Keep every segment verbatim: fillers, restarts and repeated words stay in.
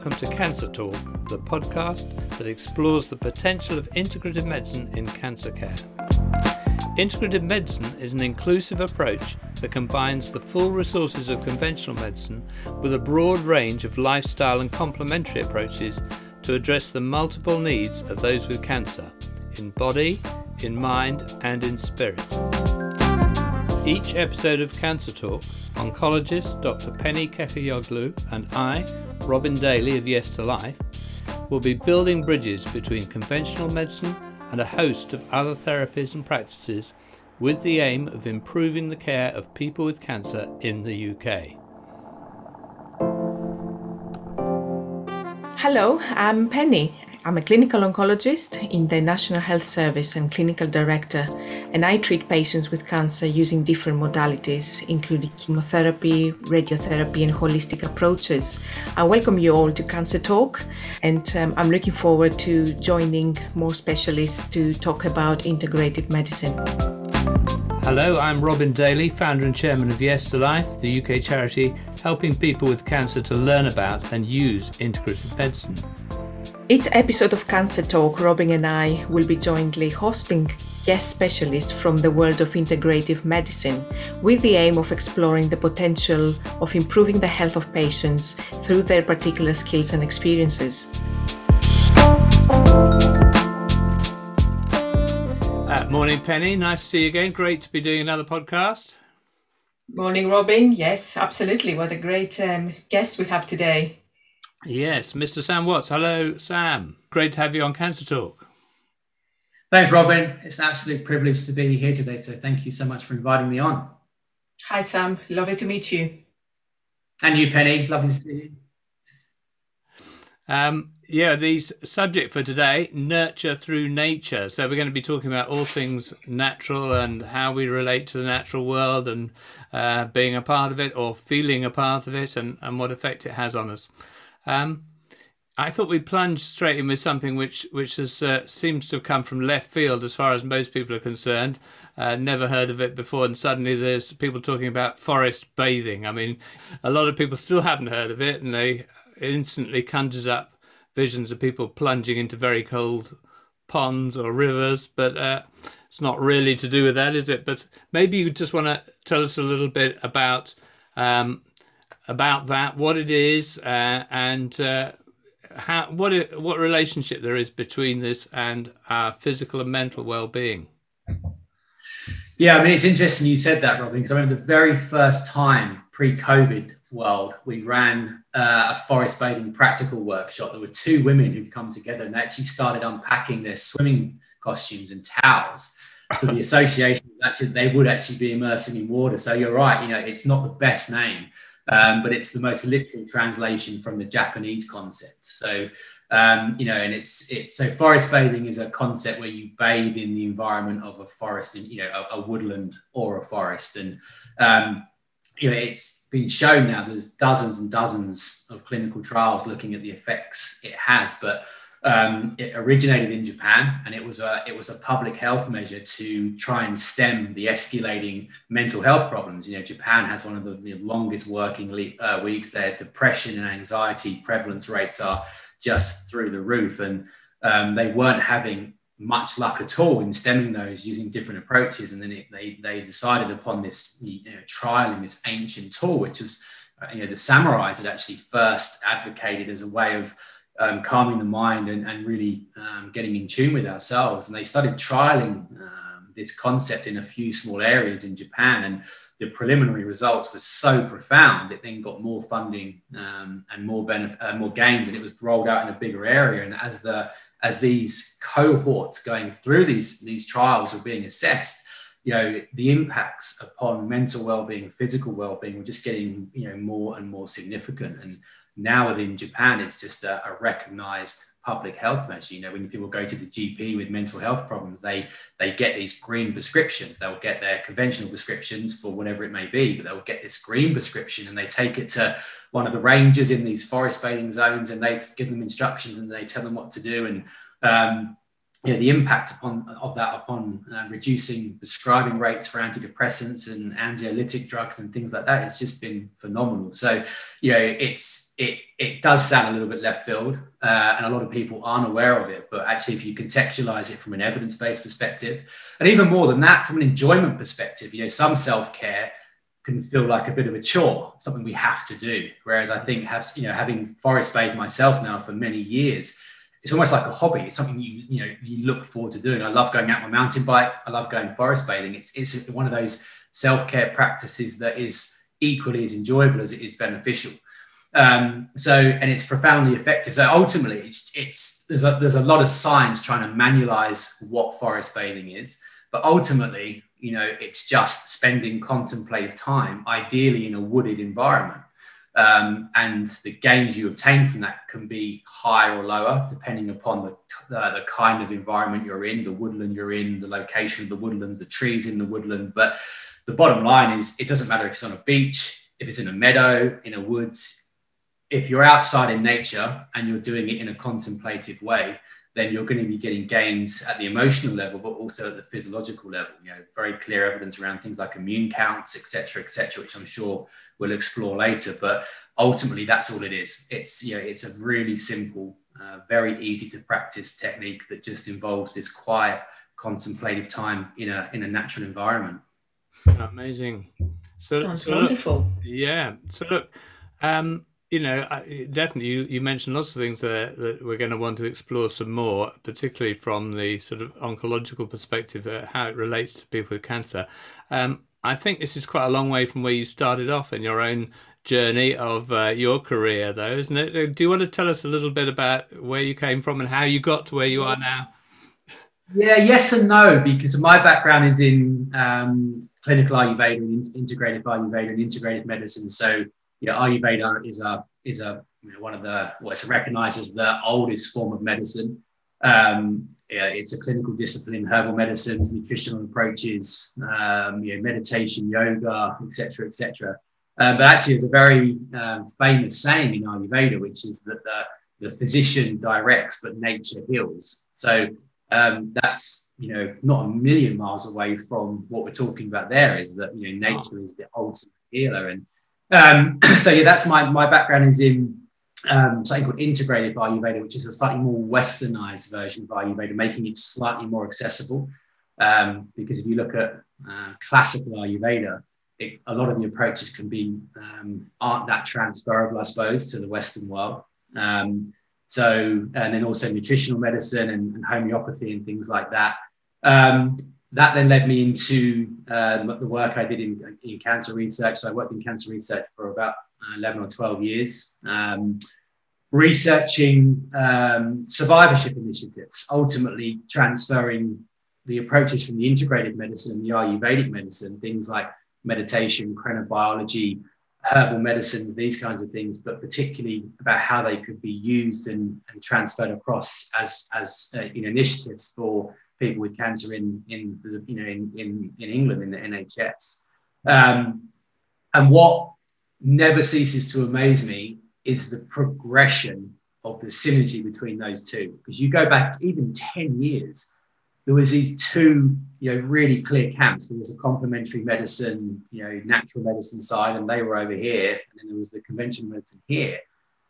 welcome to Cancer Talk, the podcast that explores the potential of integrative medicine in cancer care. Integrative medicine is an inclusive approach that combines the full resources of conventional medicine with a broad range of lifestyle and complementary approaches to address the multiple needs of those with cancer, in body, in mind, and in spirit. Each episode of Cancer Talk, oncologist Doctor Penny Kefayoglu and I, Robin Daly of Yes to Life, will be building bridges between conventional medicine and a host of other therapies and practices with the aim of improving the care of people with cancer in the U K. Hello, I'm Penny. I'm a clinical oncologist in the National Health Service and clinical director, and I treat patients with cancer using different modalities, including chemotherapy, radiotherapy, and holistic approaches. I welcome you all to Cancer Talk, and um, I'm looking forward to joining more specialists to talk about integrative medicine. Hello, I'm Robin Daly, founder and chairman of Yes to Life, the U K charity helping people with cancer to learn about and use integrative medicine. Each episode of Cancer Talk, Robin and I will be jointly hosting guest specialists from the world of integrative medicine with the aim of exploring the potential of improving the health of patients through their particular skills and experiences. Uh, morning, Penny. Nice to see you again. Great to be doing another podcast. Morning, Robin. Yes, absolutely. What a great um, guest we have today. Yes, Mister Sam Watts. Hello, Sam. Great to have you on Cancer Talk. Thanks, Robin. It's an absolute privilege to be here today, so thank you so much for inviting me on. Hi, Sam. Lovely to meet you. And you, Penny. Lovely to see you. Um, yeah, the subject for today, nurture through nature. So we're going to be talking about all things natural and how we relate to the natural world and uh, being a part of it or feeling a part of it and, and what effect it has on us. Um, I thought we'd plunge straight in with something which which has uh, seems to have come from left field as far as most people are concerned. Uh, never heard of it before, and suddenly there's people talking about forest bathing. I mean, a lot of people still haven't heard of it, and they instantly conjures up visions of people plunging into very cold ponds or rivers, but uh, it's not really to do with that, is it? But maybe you just want to tell us a little bit about um, about that, what it is, uh, and uh, how what it, what relationship there is between this and our physical and mental well-being. Yeah, I mean, it's interesting you said that, Robin, because I remember the very first time pre-COVID world, we ran uh, a forest bathing practical workshop. There were two women who'd come together and they actually started unpacking their swimming costumes and towels. So the association, actually, they would actually be immersing in water. So you're right, you know, it's not the best name. Um, but it's the most literal translation from the Japanese concept. So, um, you know, and it's it's so forest bathing is a concept where you bathe in the environment of a forest, and you know, a, a woodland or a forest. And um, you know, it's been shown now. There's dozens and dozens of clinical trials looking at the effects it has. But um, it originated in Japan, and it was a it was a public health measure to try and stem the escalating mental health problems. You know, Japan has one of the, the longest working le- uh, weeks. Their depression and anxiety prevalence rates are just through the roof, and um, they weren't having much luck at all in stemming those using different approaches. And then it, they they decided upon this, you know, trialing this ancient tool, which was uh, you know the samurais had actually first advocated as a way of Um, calming the mind and, and really um, getting in tune with ourselves. And they started trialing um, this concept in a few small areas in Japan, and the preliminary results were so profound. It then got more funding um, and more benefit, uh, more gains, and it was rolled out in a bigger area. And as the as these cohorts going through these these trials were being assessed, you know, the impacts upon mental well-being, physical well-being were just getting, you know, more and more significant. And now within Japan, it's just a, a recognized public health measure. You know, when people go to the G P with mental health problems, they they get these green prescriptions. They'll get their conventional prescriptions for whatever it may be, but they'll get this green prescription and they take it to one of the rangers in these forest bathing zones, and they give them instructions and they tell them what to do. And um, you know, the impact upon of that upon uh, reducing prescribing rates for antidepressants and anxiolytic drugs and things like that, it's just been phenomenal. So, you know, it's it it does sound a little bit left field, uh, and a lot of people aren't aware of it. But actually, if you contextualize it from an evidence-based perspective, and even more than that, from an enjoyment perspective, you know, some self-care can feel like a bit of a chore, something we have to do. Whereas I think, have, you know, having forest bathed myself now for many years, it's almost like a hobby. It's something you you know you look forward to doing. I love going out on my mountain bike. I love going forest bathing. It's it's one of those self-care practices that is equally as enjoyable as it is beneficial. Um, so and it's profoundly effective. So ultimately, it's it's there's a there's a lot of science trying to manualize what forest bathing is, but ultimately, you know, it's just spending contemplative time, ideally in a wooded environment. Um, and the gains you obtain from that can be higher or lower, depending upon the, the, the kind of environment you're in, the woodland you're in, the location of the woodlands, the trees in the woodland. But the bottom line is, it doesn't matter if it's on a beach, if it's in a meadow, in a woods. If you're outside in nature and you're doing it in a contemplative way, then you're going to be getting gains at the emotional level, but also at the physiological level. You know, very clear evidence around things like immune counts, et cetera, et cetera, which I'm sure we'll explore later. But ultimately, that's all it is. It's, you know, it's a really simple, uh, very easy to practice technique that just involves this quiet, contemplative time in a in a natural environment. Amazing. So, Sounds so wonderful. Look, yeah. So look, um, you know, definitely you, you mentioned lots of things that, that we're going to want to explore some more, particularly from the sort of oncological perspective, uh, how it relates to people with cancer. Um, I think this is quite a long way from where you started off in your own journey of uh, your career, though, isn't it? Do you want to tell us a little bit about where you came from and how you got to where you are now? Yeah, yes and no, because my background is in um, clinical Ayurveda and integrative Ayurveda and integrative medicine. So, you know, Ayurveda is a is a you know, one of the well, it's recognized as the oldest form of medicine. Um, yeah, it's a clinical discipline, herbal medicines, nutritional approaches, um, you know, meditation, yoga, et cetera, et cetera. Uh, but actually, there's a very um, famous saying in Ayurveda, which is that the, the physician directs, but nature heals. So um, that's, you know, not a million miles away from what we're talking about there, is that, you know, nature is the ultimate healer. And um, so, yeah, that's my, my background is in um, something called integrative Ayurveda, which is a slightly more westernized version of Ayurveda, making it slightly more accessible. Um, because if you look at uh, classical Ayurveda, It, a lot of the approaches can be um, aren't that transferable, I suppose, to the Western world. Um, so, and then also nutritional medicine and, and homeopathy and things like that. Um, that then led me into uh, the work I did in, in cancer research. So I worked in cancer research for about eleven or twelve years, um, researching um, survivorship initiatives, ultimately transferring the approaches from the integrated medicine and the Ayurvedic medicine, things like meditation, chronobiology, herbal medicine, these kinds of things, but particularly about how they could be used and, and transferred across as as uh, you know, initiatives for people with cancer in in the, you know in, in in England in the N H S. Um, and what never ceases to amaze me is the progression of the synergy between those two. Because you go back even ten years. There was these two, you know, really clear camps. There was a complementary medicine, you know, natural medicine side, and they were over here. And then there was the conventional medicine here.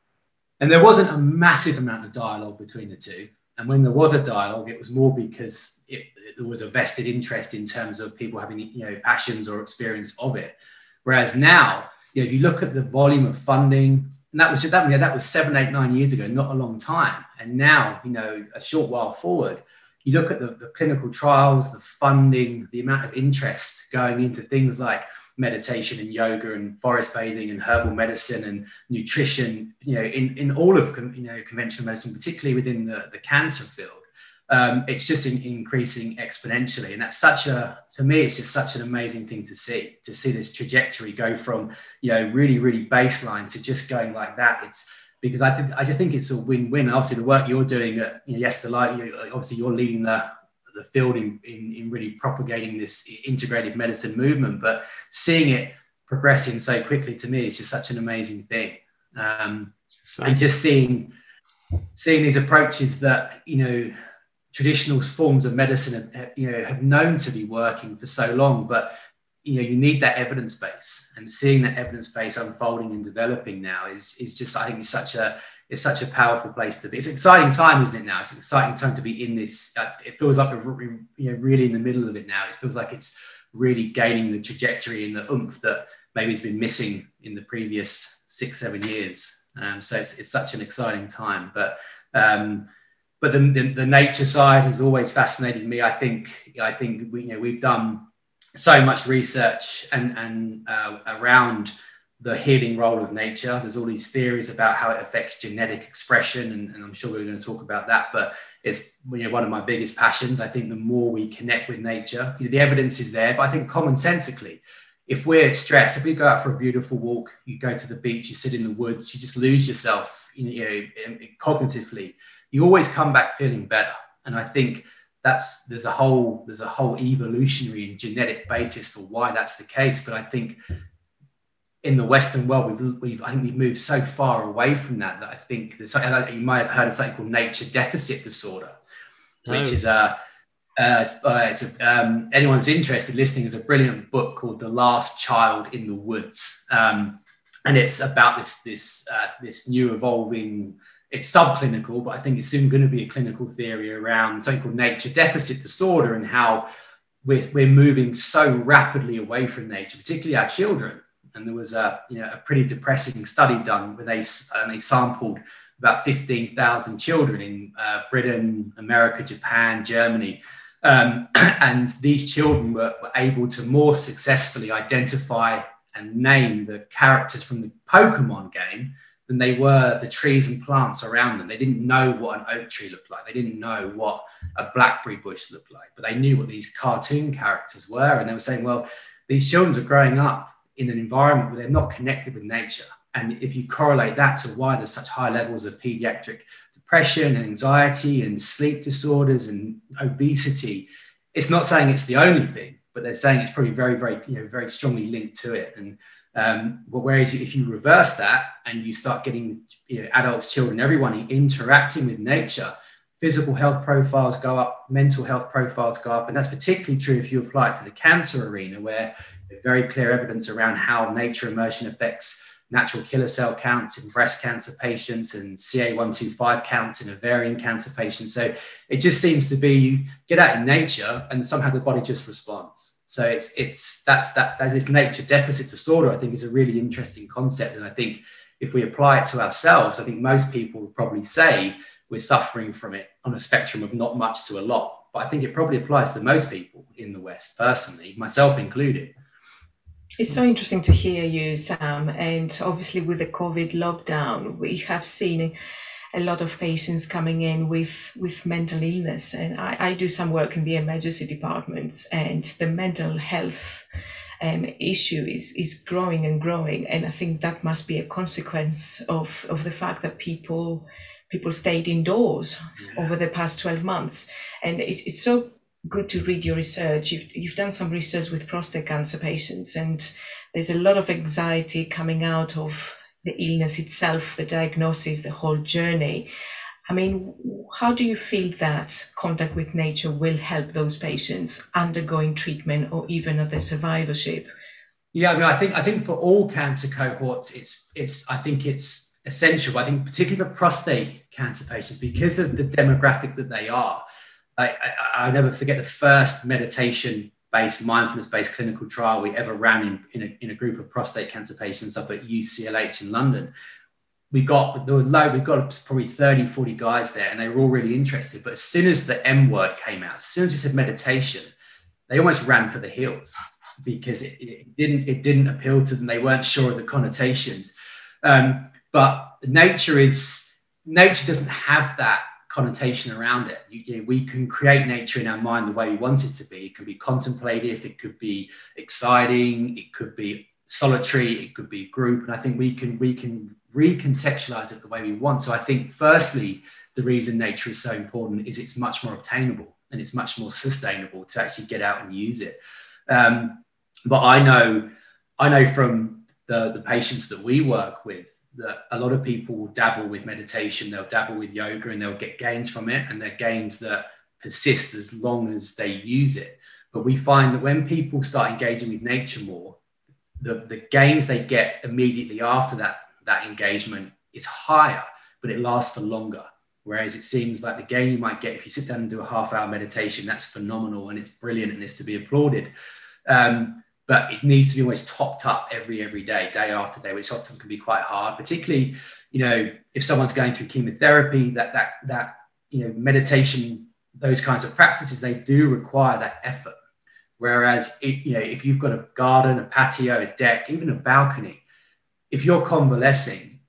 And there wasn't a massive amount of dialogue between the two. And when there was a dialogue, it was more because it, it, there was a vested interest in terms of people having, you know, passions or experience of it. Whereas now, you know, if you look at the volume of funding, and that was that, you know, that was seven, eight, nine years ago, not a long time. And now, you know, a short while forward, you look at the, the clinical trials, the funding, the amount of interest going into things like meditation and yoga and forest bathing and herbal medicine and nutrition, you know, in, in all of, you know, conventional medicine, particularly within the, the cancer field. Um, it's just in, increasing exponentially. And that's such a, to me, it's just such an amazing thing to see, to see this trajectory go from, you know, really, really baseline to just going like that. It's, because I think I just think it's a win-win. Obviously, the work you're doing at, you know, Yes to Light, you know, obviously you're leading the the field in, in in really propagating this integrative medicine movement. But seeing it progressing so quickly, to me, is just such an amazing thing. Um, and just seeing seeing these approaches that, you know, traditional forms of medicine have, you know, have known to be working for so long, but you know, you need that evidence base, and seeing that evidence base unfolding and developing now is is just, I think, it's such a it's such a powerful place to be. It's an exciting time, isn't it? Now it's an exciting time to be in this. Uh, it feels like we're, you know, really in the middle of it now. It feels like it's really gaining the trajectory and the oomph that maybe has been missing in the previous six, seven years. Um, so it's it's such an exciting time. But um, but the, the the nature side has always fascinated me. I think I think we you know we've done so much research and, and uh, around the healing role of nature. There's all these theories about how it affects genetic expression, and, and I'm sure we're going to talk about that, but it's, you know, one of my biggest passions. I think the more we connect with nature, you know, the evidence is there, but I think commonsensically, if we're stressed, if we go out for a beautiful walk, you go to the beach, you sit in the woods, you just lose yourself, you know, cognitively, you always come back feeling better. And I think that's there's a whole there's a whole evolutionary and genetic basis for why that's the case. But I think in the Western world, we've we've I think we've moved so far away from that that I think there's something, you might have heard of something called nature deficit disorder, which oh. is a uh, it's, uh, it's a, um, anyone's interested listening, is a brilliant book called The Last Child in the Woods, um, and it's about this this uh, this new evolving. It's subclinical, but I think it's soon going to be a clinical theory around something called nature deficit disorder, and how we're, we're moving so rapidly away from nature, particularly our children. And there was a, you know, a pretty depressing study done where they, uh, they sampled about fifteen thousand children in uh, Britain, America, Japan, Germany. Um, and these children were, were able to more successfully identify and name the characters from the Pokemon game than they were the trees and plants around them. They didn't know what an oak tree looked like. They didn't know what a blackberry bush looked like, but they knew what these cartoon characters were. And they were saying, well, these children are growing up in an environment where they're not connected with nature. And if you correlate that to why there's such high levels of pediatric depression and anxiety and sleep disorders and obesity, it's not saying it's the only thing, but they're saying it's probably very, very, you know, very strongly linked to it. And Um, but whereas if you reverse that and you start getting, you know, adults, children, everyone interacting with nature, physical health profiles go up, mental health profiles go up. And that's particularly true if you apply it to the cancer arena, where there's very clear evidence around how nature immersion affects natural killer cell counts in breast cancer patients and C A one twenty-five counts in ovarian cancer patients. So it just seems to be, you get out in nature and somehow the body just responds. So it's it's that's that that this nature deficit disorder, I think, is a really interesting concept. And I think if we apply it to ourselves, I think most people would probably say we're suffering from it on a spectrum of not much to a lot. But I think it probably applies to most people in the West, personally, myself included. It's so interesting to hear you, Sam. And obviously with the COVID lockdown, we have seen a lot of patients coming in with, with mental illness. And I, I do some work in the emergency departments, and the mental health um, issue is, is growing and growing. And I think that must be a consequence of, of the fact that people people stayed indoors yeah. over the past twelve months. And it's, it's so good to read your research. You've, you've done some research with prostate cancer patients, and there's a lot of anxiety coming out of the illness itself, the diagnosis, the whole journey. I mean, how do you feel that contact with nature will help those patients undergoing treatment or even at their survivorship? Yeah, I mean, I think I think for all cancer cohorts, it's it's I think it's essential. I think particularly for prostate cancer patients, because of the demographic that they are. I, I, I'll never forget the first meditation-based, mindfulness-based clinical trial we ever ran in, in, a, in a group of prostate cancer patients up at U C L H in London. We got, there were low, we got probably thirty, forty guys there, and they were all really interested. But as soon as the M word came out, as soon as we said meditation, they almost ran for the hills because it, it didn't it didn't appeal to them. They weren't sure of the connotations. Um, but nature is, nature doesn't have that connotation around it. You, you know, we can create nature in our mind the way we want it to be. It can be contemplative, it could be exciting, it could be solitary, it could be group, and I think we can we can recontextualize it the way we want. So I think firstly, the reason nature is so important is it's much more obtainable and it's much more sustainable to actually get out and use it. Um, but I know I know from the, the patients that we work with that a lot of people will dabble with meditation, they'll dabble with yoga, and they'll get gains from it, and they're gains that persist as long as they use it. But we find that when people start engaging with nature more, the, the gains they get immediately after that, that engagement is higher, but it lasts for longer. Whereas it seems like the gain you might get if you sit down and do a half hour meditation, that's phenomenal and it's brilliant and it's to be applauded. Um, but it needs to be almost topped up every, every day, day after day, which often can be quite hard, particularly, you know, if someone's going through chemotherapy, that, that, that, you know, meditation, those kinds of practices, they do require that effort. Whereas, it, you know, if you've got a garden, a patio, a deck, even a balcony, if you're convalescing,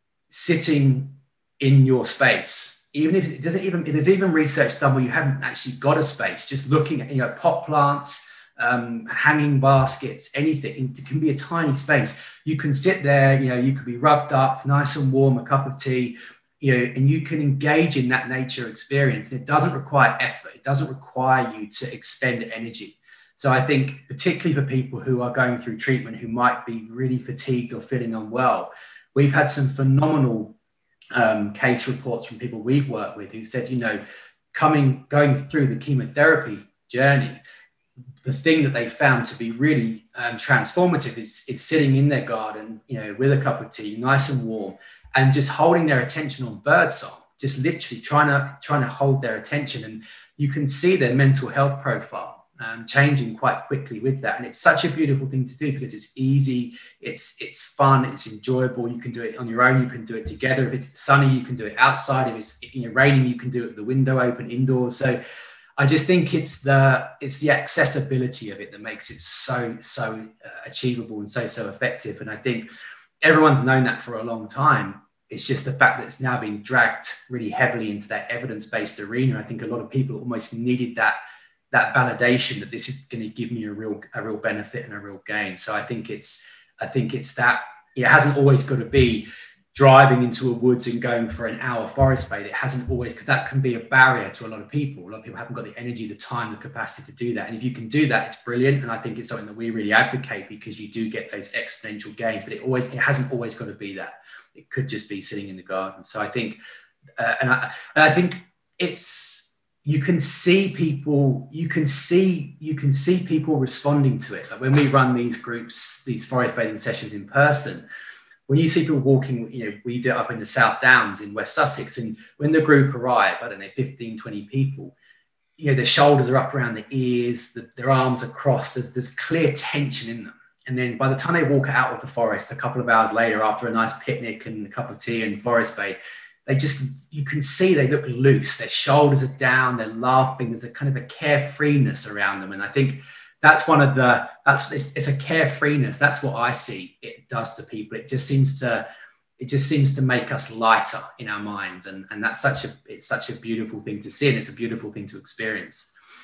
sitting in your space, even if it doesn't even, there's even research done where you haven't actually got a space, just looking at, you know, pot plants, um, hanging baskets, anything, it can be a tiny space. You can sit there, you know, you could be rubbed up, nice and warm, a cup of tea, you know, and you can engage in that nature experience. It doesn't require effort. It doesn't require you to expend energy. So I think particularly for people who are going through treatment, who might be really fatigued or feeling unwell, we've had some phenomenal um, case reports from people we've worked with who said, you know, coming, going through the chemotherapy journey, the thing that they found to be really um, transformative is, is sitting in their garden, you know, with a cup of tea, nice and warm, and just holding their attention on birdsong, just literally trying to, trying to hold their attention. And you can see their mental health profile Um, changing quite quickly with that. And it's such a beautiful thing to do because it's easy, it's it's fun, it's enjoyable. You can do it on your own, you can do it together. If it's sunny, you can do it outside. If it's, you know, raining, you can do it with the window open indoors. So I just think it's the it's the accessibility of it that makes it so so uh, achievable and so so effective. And I think everyone's known that for a long time. It's just the fact that it's now been dragged really heavily into that evidence-based arena. I think a lot of people almost needed that that validation that this is going to give me a real, a real benefit and a real gain. So I think it's, I think it's that it hasn't always got to be driving into a woods and going for an hour forest bathe. It hasn't always, because that can be a barrier to a lot of people. A lot of people haven't got the energy, the time, the capacity to do that. And if you can do that, it's brilliant. And I think it's something that we really advocate because you do get those exponential gains, but it always, it hasn't always got to be that. It could just be sitting in the garden. So I think, uh, and, I, and I think it's, you can see people, you can see, you can see people responding to it. Like when we run these groups, these forest bathing sessions in person, when you see people walking, you know, we do it up in the South Downs in West Sussex. And when the group arrive, I don't know, fifteen, twenty people, you know, their shoulders are up around the ears, the, their arms are crossed, there's, there's clear tension in them. And then by the time they walk out of the forest, a couple of hours later, after a nice picnic and a cup of tea and forest bathe, they just, you can see they look loose. Their shoulders are down, they're laughing. There's a kind of a carefreeness around them. And I think that's one of the, that's, it's, it's a carefreeness. That's what I see it does to people. It just seems to, it just seems to make us lighter in our minds. And, and that's such a, it's such a beautiful thing to see. And it's a beautiful thing to experience.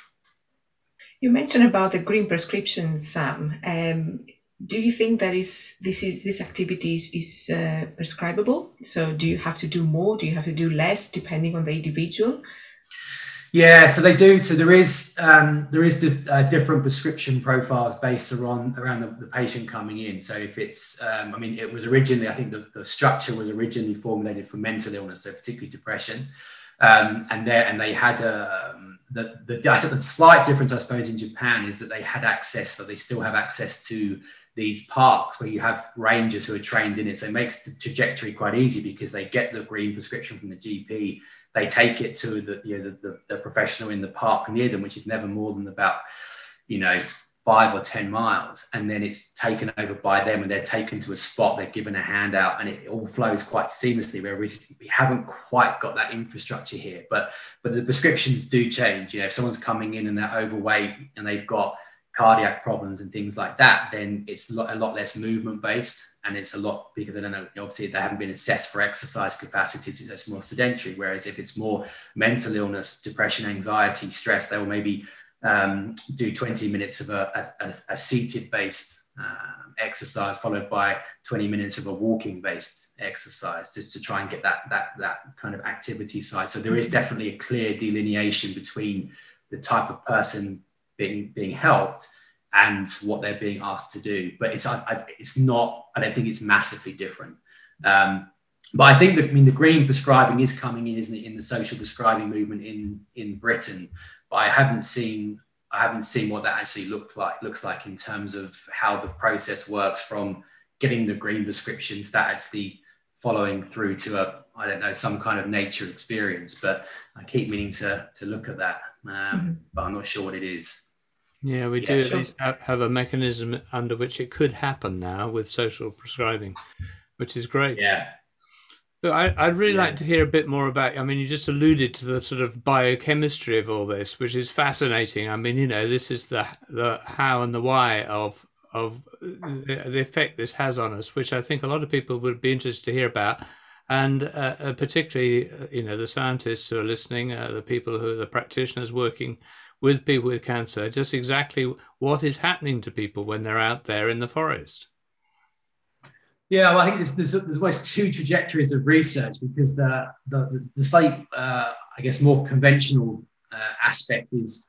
You mentioned about the green prescription, Sam. Um, Do you think that is this is this activities is uh, prescribable? So do you have to do more? Do you have to do less depending on the individual? Yeah, so they do. So there is um, there is uh, different prescription profiles based around around the, the patient coming in. So if it's, um, I mean, it was originally, I think the, the structure was originally formulated for mental illness, so particularly depression, um, and there and they had a. Um, the the, the slight difference, I suppose, in Japan is that they had access, so they still have access to these parks where you have rangers who are trained in it. So it makes the trajectory quite easy because they get the green prescription from the G P, they take it to the, you know, the, the, the professional in the park near them, which is never more than about, you know, five or ten miles. And then it's taken over by them and they're taken to a spot, they're given a handout and it all flows quite seamlessly, whereas we haven't quite got that infrastructure here. But, but the prescriptions do change. You know, if someone's coming in and they're overweight and they've got cardiac problems and things like that, then it's a lot, a lot less movement based. And it's a lot, because I don't know, obviously they haven't been assessed for exercise capacities, it's more sedentary. Whereas if it's more mental illness, depression, anxiety, stress, they will maybe um, do twenty minutes of a, a, a seated based uh, exercise followed by twenty minutes of a walking based exercise, just to try and get that, that, that kind of activity side. So there is definitely a clear delineation between the type of person being, being helped and what they're being asked to do. But it's, I, it's not, I don't think it's massively different. Um, but I think that, I mean, the green prescribing is coming in, isn't it, in the social prescribing movement in, in Britain. But I haven't seen I haven't seen what that actually look like looks like in terms of how the process works from getting the green prescription to that actually following through to a, I don't know, some kind of nature experience. But I keep meaning to to look at that, um, mm-hmm. but I'm not sure what it is. Yeah, we Yeah, do sure. at least have have a mechanism under which it could happen now with social prescribing, which is great. Yeah. But I, I'd really Yeah. like to hear a bit more about, I mean, you just alluded to the sort of biochemistry of all this, which is fascinating. I mean, you know, this is the the how and the why of of the, the effect this has on us, which I think a lot of people would be interested to hear about. And uh, uh, particularly, uh, you know, the scientists who are listening, uh, the people who are the practitioners working with people with cancer, just exactly what is happening to people when they're out there in the forest. Yeah, well, I think there's, there's, there's always two trajectories of research, because the the, the slightly, uh, I guess, more conventional uh, aspect is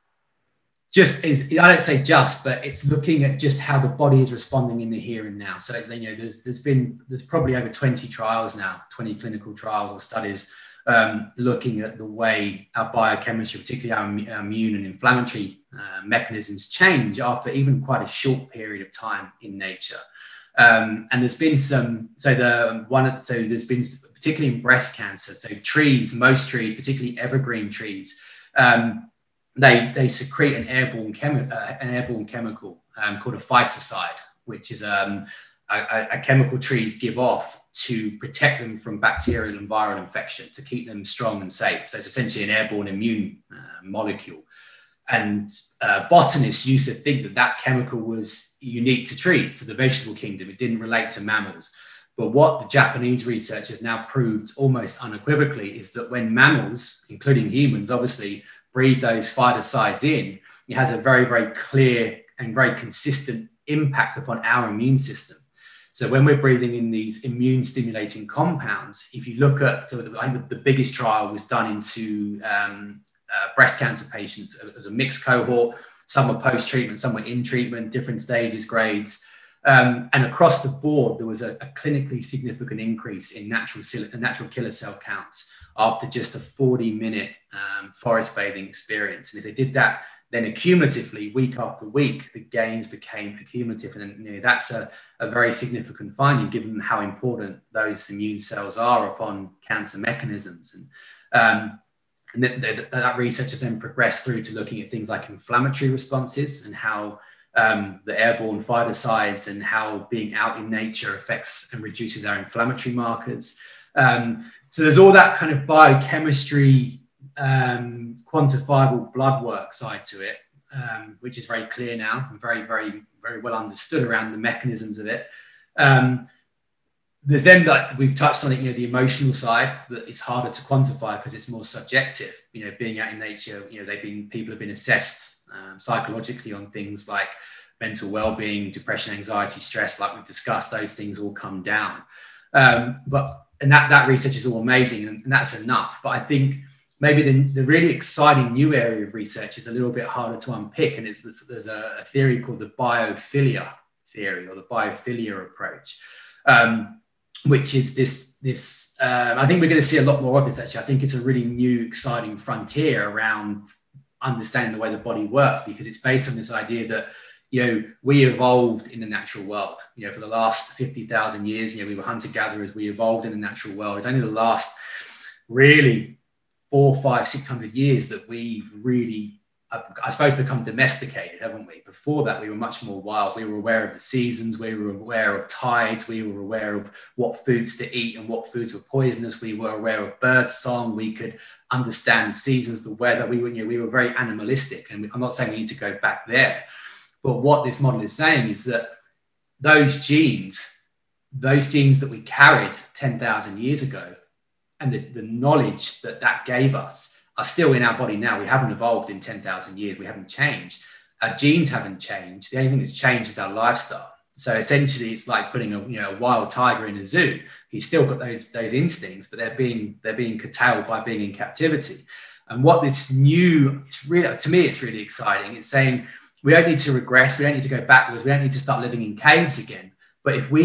just is I don't say just, but it's looking at just how the body is responding in the here and now. So you know, there's there's been there's probably over twenty trials now, twenty clinical trials or studies um, looking at the way our biochemistry, particularly our, our immune and inflammatory uh, mechanisms, change after even quite a short period of time in nature. Um, and there's been some, so the one, of, so there's been particularly in breast cancer. So trees, most trees, particularly evergreen trees, um, they they secrete an airborne chemi- uh, an airborne chemical um, called a phytoncide, which is um, a, a chemical trees give off to protect them from bacterial and viral infection, to keep them strong and safe. So it's essentially an airborne immune uh, molecule. And uh, botanists used to think that that chemical was unique to trees, to the vegetable kingdom. It didn't relate to mammals. But what the Japanese researchers now proved almost unequivocally is that when mammals, including humans, obviously breathe those phytoncides in, it has a very, very clear and very consistent impact upon our immune system. So when we're breathing in these immune stimulating compounds, if you look at, so the, I think the biggest trial was done into um, Uh, breast cancer patients as a mixed cohort. Some were post-treatment, some were in treatment, different stages, grades. Um, and across the board, there was a, a clinically significant increase in natural, natural killer cell counts after just a forty minute um, forest bathing experience. And if they did that, then accumulatively, week after week, the gains became accumulative. And you know, that's a, a very significant finding, given how important those immune cells are upon cancer mechanisms. And um, And that, that, that research has then progressed through to looking at things like inflammatory responses and how um, the airborne phytoncides and how being out in nature affects and reduces our inflammatory markers. Um, so there's all that kind of biochemistry, um, quantifiable blood work side to it, um, which is very clear now and very, very, very well understood around the mechanisms of it. Um, There's then that we've touched on it, you know, the emotional side that is harder to quantify because it's more subjective. You know, being out in nature, you know, they've been people have been assessed um, psychologically on things like mental well-being, depression, anxiety, stress, like we've discussed. Those things all come down, um, but and that that research is all amazing, and, and that's enough. But I think maybe the, the really exciting new area of research is a little bit harder to unpick, and it's this, there's a, a theory called the biophilia theory or the biophilia approach. Um, which is this, this um, I think we're going to see a lot more of this, actually. I think it's a really new, exciting frontier around understanding the way the body works, because it's based on this idea that, you know, we evolved in the natural world. You know, for the last fifty thousand years, you know, we were hunter-gatherers, we evolved in the natural world. It's only the last really four, five, six hundred years that we really, I suppose, become domesticated, haven't we? Before that, we were much more wild. We were aware of the seasons. We were aware of tides. We were aware of what foods to eat and what foods were poisonous. We were aware of bird song. We could understand the seasons, the weather. We were, you know, we were very animalistic. And I'm not saying we need to go back there. But what this model is saying is that those genes, those genes that we carried ten thousand years ago, and the, the knowledge that that gave us, are still in our body now. We haven't evolved in ten thousand years. We haven't changed. Our genes haven't changed. The only thing that's changed is our lifestyle. So essentially, it's like putting a, you know, a wild tiger in a zoo. He's still got those, those instincts, but they're being, they're being curtailed by being in captivity. And what this new, it's really, to me, it's really exciting. It's saying we don't need to regress. We don't need to go backwards. We don't need to start living in caves again. But if we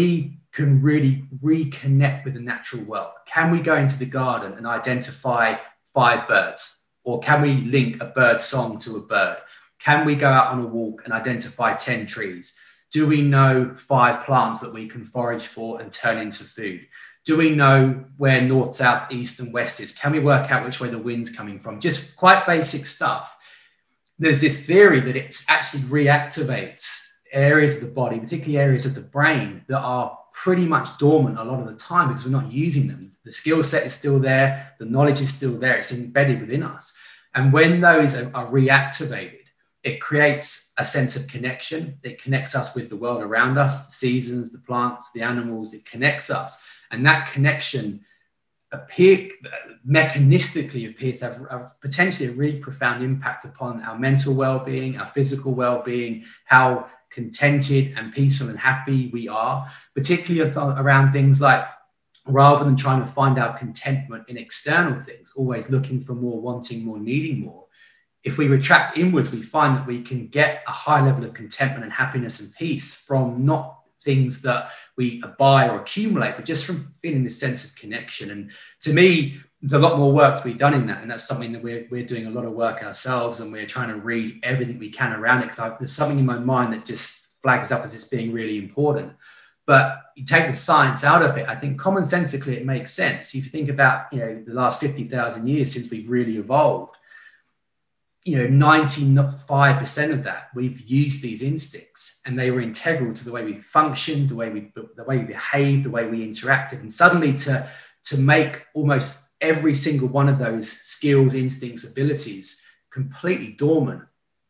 can really reconnect with the natural world? Can we go into the garden and identify five birds? Or can we link a bird song to a bird? Can we go out on a walk and identify ten trees? Do we know five plants that we can forage for and turn into food? Do we know where north, south, east, and west is? Can we work out which way the wind's coming from? Just quite basic stuff. There's this theory that it actually reactivates areas of the body, particularly areas of the brain that are pretty much dormant a lot of the time because we're not using them. The skill set is still there. The knowledge is still there. It's embedded within us. And when those are, are reactivated, it creates a sense of connection. It connects us with the world around us, the seasons, the plants, the animals. It connects us. And that connection appear, mechanistically appears to have a, potentially a really profound impact upon our mental well-being, our physical well-being, how contented and peaceful and happy we are, particularly around things like, rather than trying to find our contentment in external things, always looking for more, wanting more, needing more. If we retract inwards, we find that we can get a high level of contentment and happiness and peace from not things that we buy or accumulate, but just from feeling this sense of connection. And to me, there's a lot more work to be done in that. And that's something that we're, we're doing a lot of work ourselves, and we're trying to read everything we can around it, because there's something in my mind that just flags up as this being really important. But you take the science out of it, I think commonsensically it makes sense. If you think about, you know, the last fifty thousand years since we've really evolved, you know, ninety-five percent of that, we've used these instincts, and they were integral to the way we functioned, the way we, the way we behaved, the way we interacted. And suddenly to, to make almost every single one of those skills, instincts, abilities completely dormant,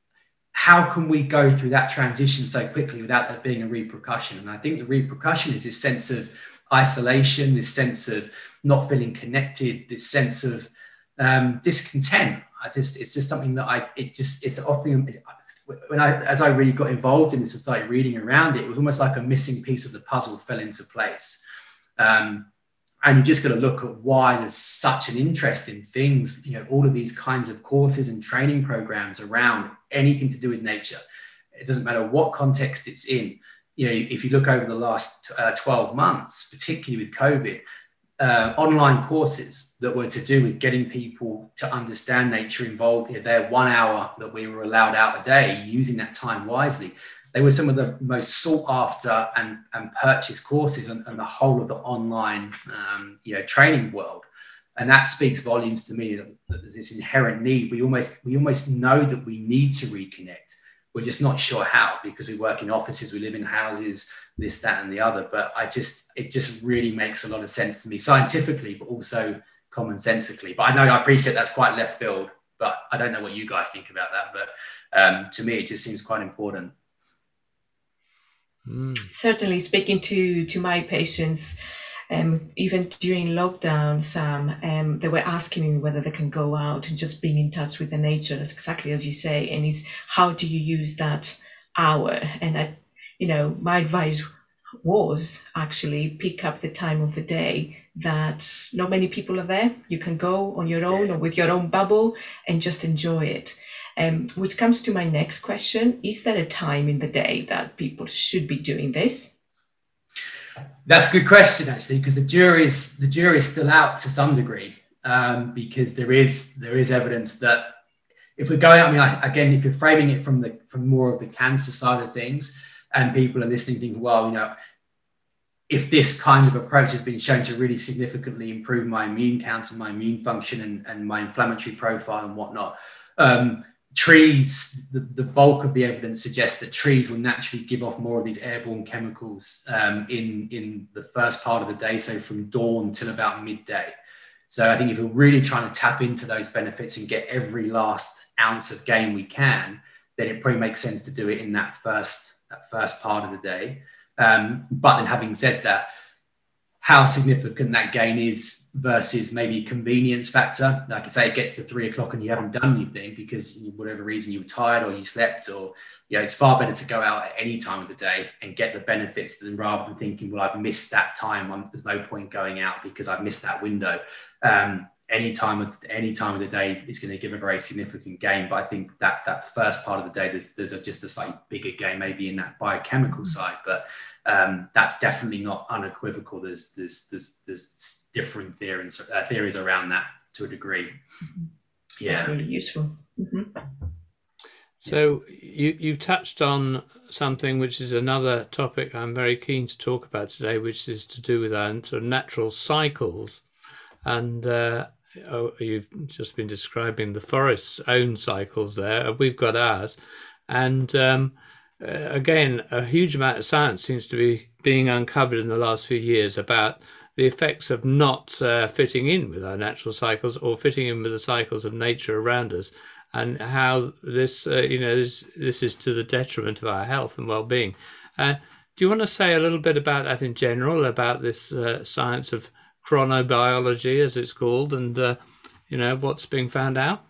how can we go through that transition so quickly without there being a repercussion? And I think the repercussion is this sense of isolation, this sense of not feeling connected, this sense of um, discontent. I just, it's just something that I, it just, it's often, when I, as I really got involved in this and started reading around it, it was almost like a missing piece of the puzzle fell into place. Um, and you just got to look at why there's such an interest in things, you know, all of these kinds of courses and training programs around anything to do with nature. It doesn't matter what context it's in. You know, if you look over the last uh, twelve months, particularly with COVID, Uh, online courses that were to do with getting people to understand nature involved in their one hour that we were allowed out a day, using that time wisely. They were some of the most sought after and, and purchased courses and, and the whole of the online um, you know, training world. And that speaks volumes to me, that there's this inherent need. We almost, we almost know that we need to reconnect. We're just not sure how, because we work in offices, we live in houses, this, that, and the other. But I just, it just really makes a lot of sense to me scientifically, but also commonsensically. But I know, I appreciate that's quite left field, but I don't know what you guys think about that. But um, to me, it just seems quite important. Mm. Certainly, speaking to, to my patients, Um, even during lockdown, Sam, um, they were asking me whether they can go out and just being in touch with the nature. That's exactly as you say. And it's, how do you use that hour? And I, you know, my advice was actually pick up the time of the day that not many people are there. You can go on your own or with your own bubble and just enjoy it. Um, which comes to my next question. Is there a time in the day that people should be doing this? That's a good question, actually, because the jury's the jury's still out to some degree, um, because there is there is evidence that if we're going, I mean, I, again, if you're framing it from the from more of the cancer side of things, and people are listening, thinking, well, you know, if this kind of approach has been shown to really significantly improve my immune count and my immune function and, and my inflammatory profile and whatnot. Um, Trees, the, the bulk of the evidence suggests that trees will naturally give off more of these airborne chemicals um, in, in the first part of the day, so from dawn till about midday. So I think if we're really trying to tap into those benefits and get every last ounce of gain we can, then it probably makes sense to do it in that first, that first part of the day. Um, but then having said that, how significant that gain is versus maybe convenience factor. Like I say, it gets to three o'clock and you haven't done anything because for whatever reason you were tired or you slept, or, you know, it's far better to go out at any time of the day and get the benefits than rather than thinking, well, I've missed that time. There's no point going out because I've missed that window. Um, any time of any time of the day is going to give a very significant gain. But I think that that first part of the day, there's there's a, just a slightly bigger gain maybe in that biochemical side, but um, that's definitely not unequivocal. There's there's there's, there's different theories uh, theories around that to a degree. Mm-hmm. Yeah, that's really useful. Mm-hmm. So you, you've touched on something which is another topic I'm very keen to talk about today, which is to do with our sort of natural cycles. And uh, oh, you've just been describing the forest's own cycles there. We've got ours. And um, uh, again, a huge amount of science seems to be being uncovered in the last few years about the effects of not uh, fitting in with our natural cycles or fitting in with the cycles of nature around us, and how this, uh, you know, this, this is to the detriment of our health and well-being. Uh, do you want to say a little bit about that in general, about this uh, science of chronobiology, as it's called, and, uh, you know, what's being found out?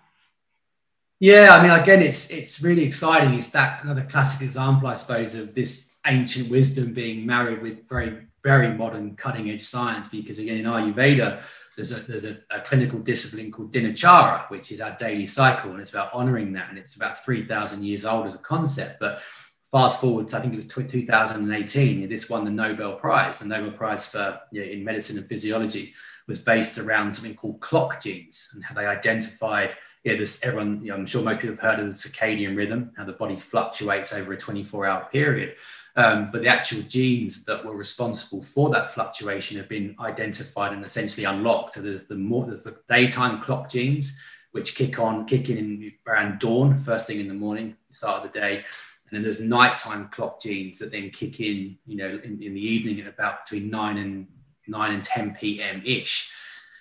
Yeah, I mean, again, it's it's really exciting. It's that another classic example, I suppose, of this ancient wisdom being married with very, very modern cutting-edge science, because, again, in Ayurveda, There's a, there's a, a clinical discipline called Dinacharya, which is our daily cycle, and it's about honoring that. And it's about three thousand years old as a concept. But fast forward to, I think it was two thousand eighteen, this won the Nobel Prize. The Nobel Prize for you know, in medicine and physiology was based around something called clock genes, and how they identified, yeah, this, everyone, you know, I'm sure most people have heard of the circadian rhythm, how the body fluctuates over a twenty-four hour period. Um, but the actual genes that were responsible for that fluctuation have been identified and essentially unlocked. So there's the more there's the daytime clock genes, which kick on, kick in, in around dawn, first thing in the morning, start of the day. And then there's nighttime clock genes that then kick in, you know, in, in the evening at about between nine and nine and ten p.m. ish.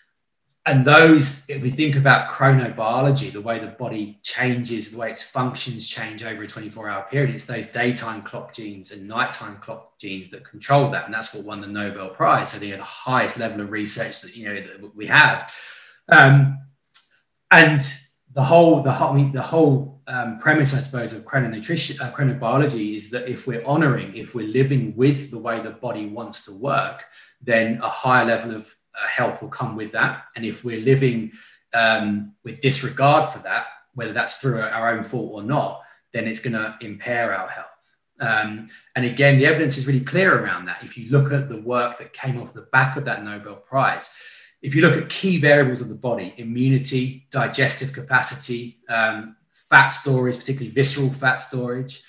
And those, if we think about chronobiology, the way the body changes, the way its functions change over a twenty-four hour period, it's those daytime clock genes and nighttime clock genes that control that. And that's what won the Nobel Prize. So they are the highest level of research that, you know, that we have. Um, and the whole, the whole, I mean, the whole um, premise, I suppose, of chrononutrition, uh, chronobiology is that if we're honoring, if we're living with the way the body wants to work, then a higher level of Uh, health will come with that. And if we're living um, with disregard for that, whether that's through our own fault or not, then it's going to impair our health. Um, and again, the evidence is really clear around that. If you look at the work that came off the back of that Nobel Prize, if you look at key variables of the body, immunity, digestive capacity, um, fat storage, particularly visceral fat storage,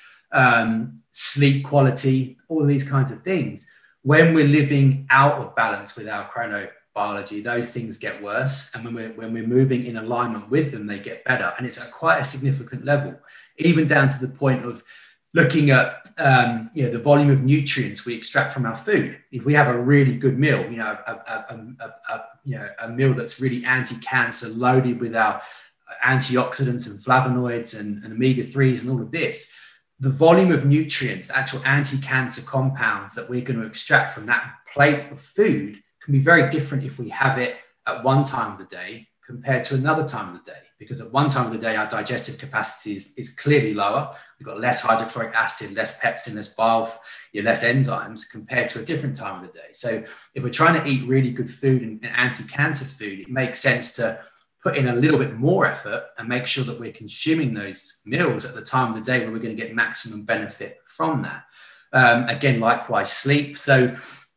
um, sleep quality, all of these kinds of things, when we're living out of balance with our chronobiology, those things get worse. And when we're, when we're moving in alignment with them, they get better. And it's at quite a significant level, even down to the point of looking at um, you know, the volume of nutrients we extract from our food. If we have a really good meal, you know, a, a, a, a, a, you know, a meal that's really anti-cancer, loaded with our antioxidants and flavonoids and, and omega threes and all of this, the volume of nutrients, the actual anti-cancer compounds that we're going to extract from that plate of food can be very different if we have it at one time of the day compared to another time of the day. Because at one time of the day, our digestive capacity is, is clearly lower. We've got less hydrochloric acid, less pepsin, less bile, you know, less enzymes compared to a different time of the day. So if we're trying to eat really good food and, and anti-cancer food, it makes sense to put in a little bit more effort and make sure that we're consuming those meals at the time of the day where we're going to get maximum benefit from that. Um, again, likewise, sleep. So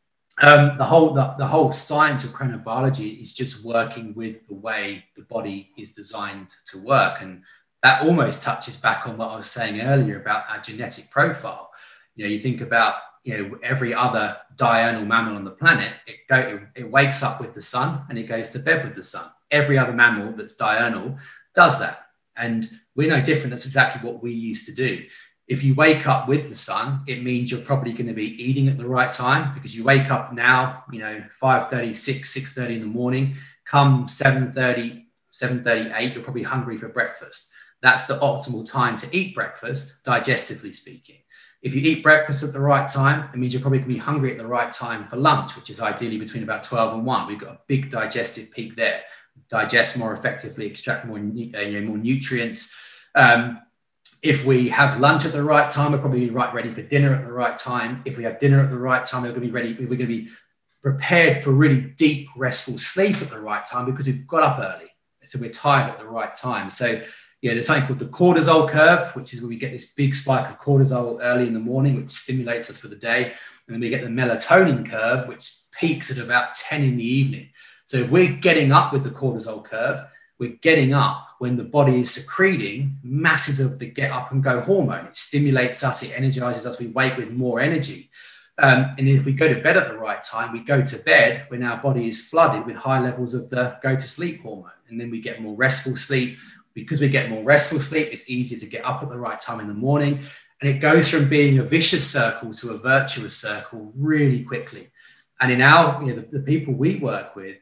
um, the whole the, the whole science of chronobiology is just working with the way the body is designed to work. And that almost touches back on what I was saying earlier about our genetic profile. You know, you think about, you know, every other diurnal mammal on the planet, it, go, it, it wakes up with the sun and it goes to bed with the sun. Every other mammal that's diurnal does that. And we're no different. That's exactly what we used to do. If you wake up with the sun, it means you're probably going to be eating at the right time, because you wake up now, you know, five thirty, six, six thirty in the morning, come seven thirty, seven thirty-eight, you're probably hungry for breakfast. That's the optimal time to eat breakfast, digestively speaking. If you eat breakfast at the right time, it means you're probably going to be hungry at the right time for lunch, which is ideally between about twelve and one. We've got a big digestive peak there. Digest more effectively, extract more, uh, you know, more nutrients. Um, if we have lunch at the right time, we're probably right ready for dinner at the right time. If we have dinner at the right time, we're going to be ready. We're going to be prepared for really deep, restful sleep at the right time because we've got up early. So we're tired at the right time. So yeah, there's something called the cortisol curve, which is where we get this big spike of cortisol early in the morning, which stimulates us for the day. And then we get the melatonin curve, which peaks at about ten in the evening. So if we're getting up with the cortisol curve, we're getting up when the body is secreting masses of the get up and go hormone. It stimulates us, it energizes us, we wake with more energy. Um, and if we go to bed at the right time, we go to bed when our body is flooded with high levels of the go to sleep hormone. And then we get more restful sleep. Because we get more restful sleep, it's easier to get up at the right time in the morning. And it goes from being a vicious circle to a virtuous circle really quickly. And in our, you know, the, the people we work with,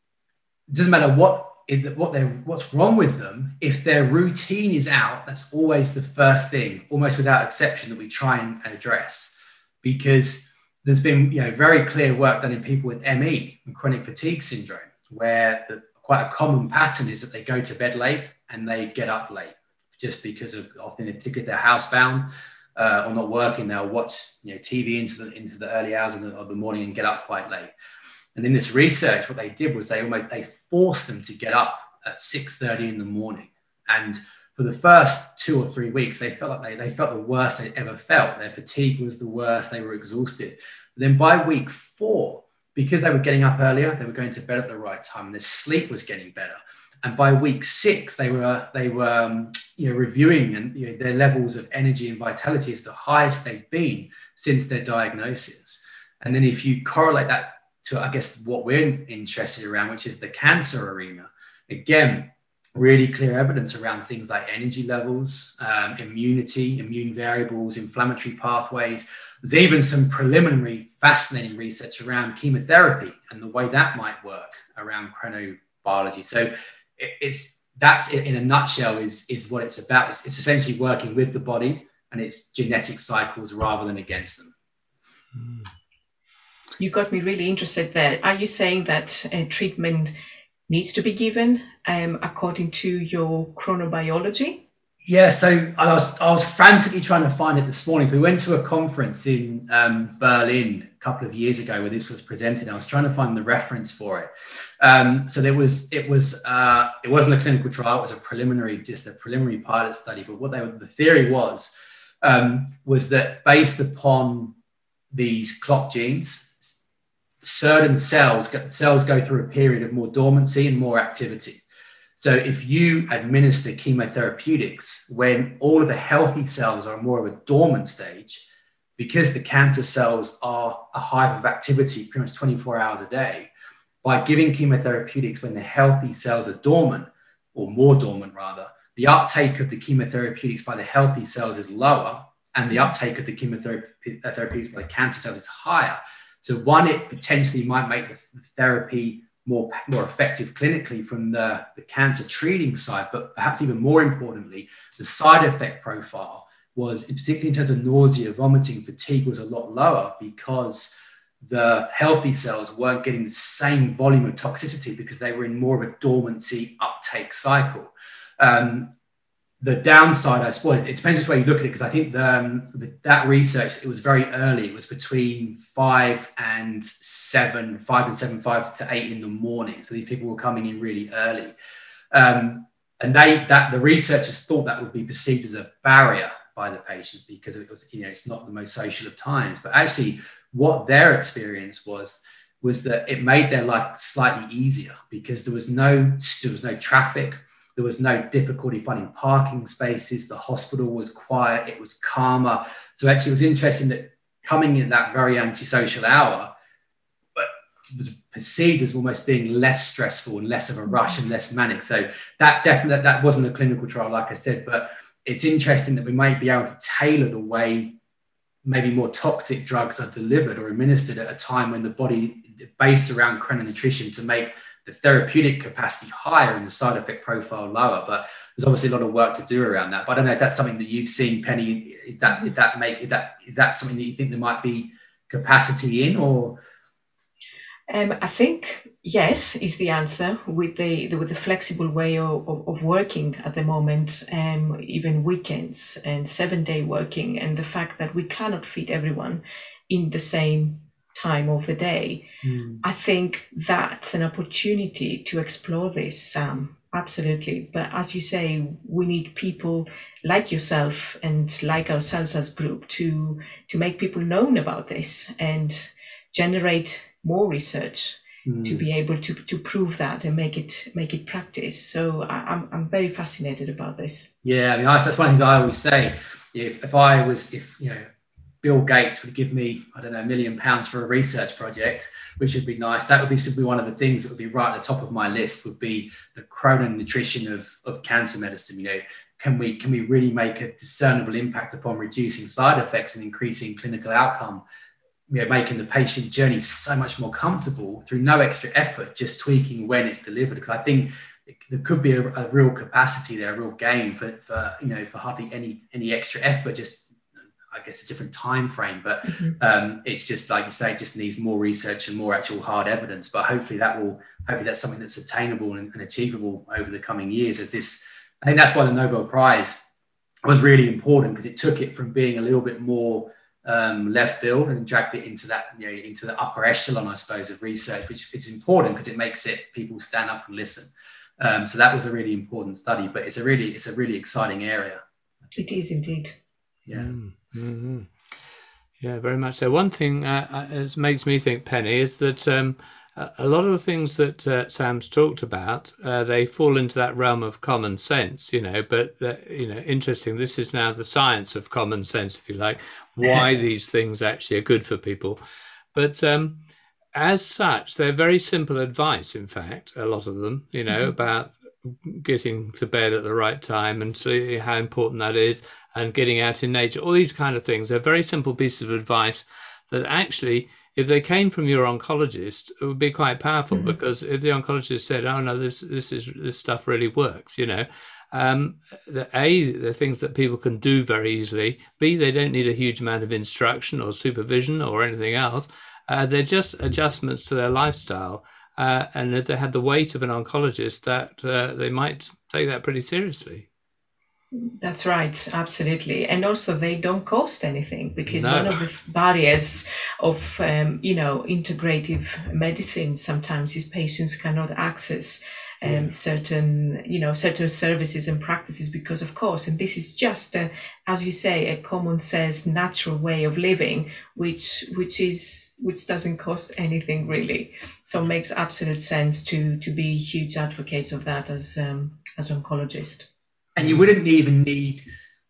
it doesn't matter what, what they're, what's wrong with them. If their routine is out, that's always the first thing, almost without exception, that we try and address. Because there's been, you know, very clear work done in people with M E and chronic fatigue syndrome, where the, quite a common pattern is that they go to bed late and they get up late just because of often if they're housebound uh, or not working, they'll watch, you know, T V into the into the early hours of the, of the morning and get up quite late. And in this research, what they did was they almost they forced them to get up at six thirty in the morning. And for the first two or three weeks, they felt like they, they felt the worst they'd ever felt. Their fatigue was the worst. They were exhausted. But then by week four, because they were getting up earlier, they were going to bed at the right time. And their sleep was getting better. And by week six, they were they were um, you know reviewing and you know, their levels of energy and vitality is the highest they've been since their diagnosis. And then if you correlate that to, I guess, what we're interested around, which is the cancer arena, again, really clear evidence around things like energy levels, um, immunity, immune variables, inflammatory pathways. There's even some preliminary fascinating research around chemotherapy and the way that might work around chronobiology. So it's that's it in a nutshell is is what it's about. It's, it's essentially working with the body and its genetic cycles rather than against them. You got me really interested there. Are you saying that uh, treatment needs to be given um, according to your chronobiology? Yeah, so I was I was frantically trying to find it this morning. So we went to a conference in um, Berlin a couple of years ago where this was presented. I was trying to find the reference for it. Um, so there was it was uh, it wasn't a clinical trial. It was a preliminary, just a preliminary pilot study. But what they were, the theory was um, was that based upon these clock genes, certain cells cells go through a period of more dormancy and more activity. So if you administer chemotherapeutics when all of the healthy cells are more of a dormant stage, because the cancer cells are a hive of activity pretty much twenty-four hours a day, by giving chemotherapeutics when the healthy cells are dormant, or more dormant rather, the uptake of the chemotherapeutics by the healthy cells is lower, and the uptake of the chemotherapeutics by the cancer cells is higher. So one, it potentially might make the therapy more, more effective clinically from the, the cancer treating side, but perhaps even more importantly, the side effect profile was, particularly in terms of nausea, vomiting, fatigue, was a lot lower because the healthy cells weren't getting the same volume of toxicity because they were in more of a dormancy uptake cycle. Um, the downside, I suppose, it depends which way you look at it, because I think the, um, the, that research, it was very early. It was between five and seven, five and seven, five to eight in the morning. So these people were coming in really early. Um, and they that the researchers thought that would be perceived as a barrier by the patients because it was, you know, it's not the most social of times. But actually, what their experience was, was that it made their life slightly easier because there was no, there was no traffic. There was no difficulty finding parking spaces. The hospital was quiet. It was calmer. So actually, it was interesting that coming in at that very antisocial hour, but was perceived as almost being less stressful and less of a rush and less manic. So that definitely, that wasn't a clinical trial, like I said, but it's interesting that we might be able to tailor the way maybe more toxic drugs are delivered or administered at a time when the body based around chrononutrition to make the therapeutic capacity higher and the side effect profile lower. But there's obviously a lot of work to do around that. But I don't know if that's something that you've seen, Penny. Is that, did that make, is that, is that something that you think there might be capacity in, or? Um, I think yes is the answer with the, the with the flexible way of, of, of working at the moment, um, even weekends and seven day working, and the fact that we cannot fit everyone in the same time of the day. Mm. I think that's an opportunity to explore this, Sam. Absolutely. But as you say, we need people like yourself and like ourselves as group to to make people known about this and generate more research mm. to be able to, to prove that and make it make it practice. So I, I'm I'm very fascinated about this. Yeah, I mean, that's one of the things I always say. If if I was, if you know, Bill Gates would give me, I don't know, a million pounds for a research project, which would be nice. That would be simply one of the things that would be right at the top of my list, would be the chrononutrition of, of cancer medicine. You know, can we can we really make a discernible impact upon reducing side effects and increasing clinical outcome? You know, making the patient journey so much more comfortable through no extra effort, just tweaking when it's delivered. Because I think there could be a, a real capacity there, a real gain for, for you know, for hardly any any extra effort, just I guess a different time frame, but mm-hmm. um, it's just like you say, it just needs more research and more actual hard evidence. But hopefully that will, hopefully that's something that's attainable and, and achievable over the coming years. As this, I think that's why the Nobel Prize was really important, because it took it from being a little bit more um, left field and dragged it into that, you know, into the upper echelon, I suppose, of research, which is important because it makes it people stand up and listen. Um, so that was a really important study, but it's a really, it's a really exciting area. It is indeed. Yeah. Mm-hmm. Yeah, very much so. One thing uh, uh, makes me think, Penny, is that um, a lot of the things that uh, Sam's talked about, uh, they fall into that realm of common sense, you know, but, uh, you know, interesting. This is now the science of common sense, if you like, why these things actually are good for people. But um, as such, they're very simple advice, in fact, a lot of them, you know, mm-hmm. about getting to bed at the right time and see how important that is, and getting out in nature, all these kind of things. They're very simple pieces of advice that actually, if they came from your oncologist, it would be quite powerful, mm-hmm. because if the oncologist said, oh no, this this is this stuff really works, you know, um, the, A, the things that people can do very easily, B, they don't need a huge amount of instruction or supervision or anything else. Uh, they're just adjustments to their lifestyle. Uh, and if they had the weight of an oncologist, that uh, they might take that pretty seriously. That's right, absolutely. And also they don't cost anything, because No. one of the barriers of, um, you know, integrative medicine sometimes is patients cannot access um, yeah. certain, you know, certain services and practices because of course, and this is just, a, as you say, a common sense, natural way of living, which which is which doesn't cost anything really. So it makes absolute sense to to be huge advocates of that as um, as oncologists. And you wouldn't even need,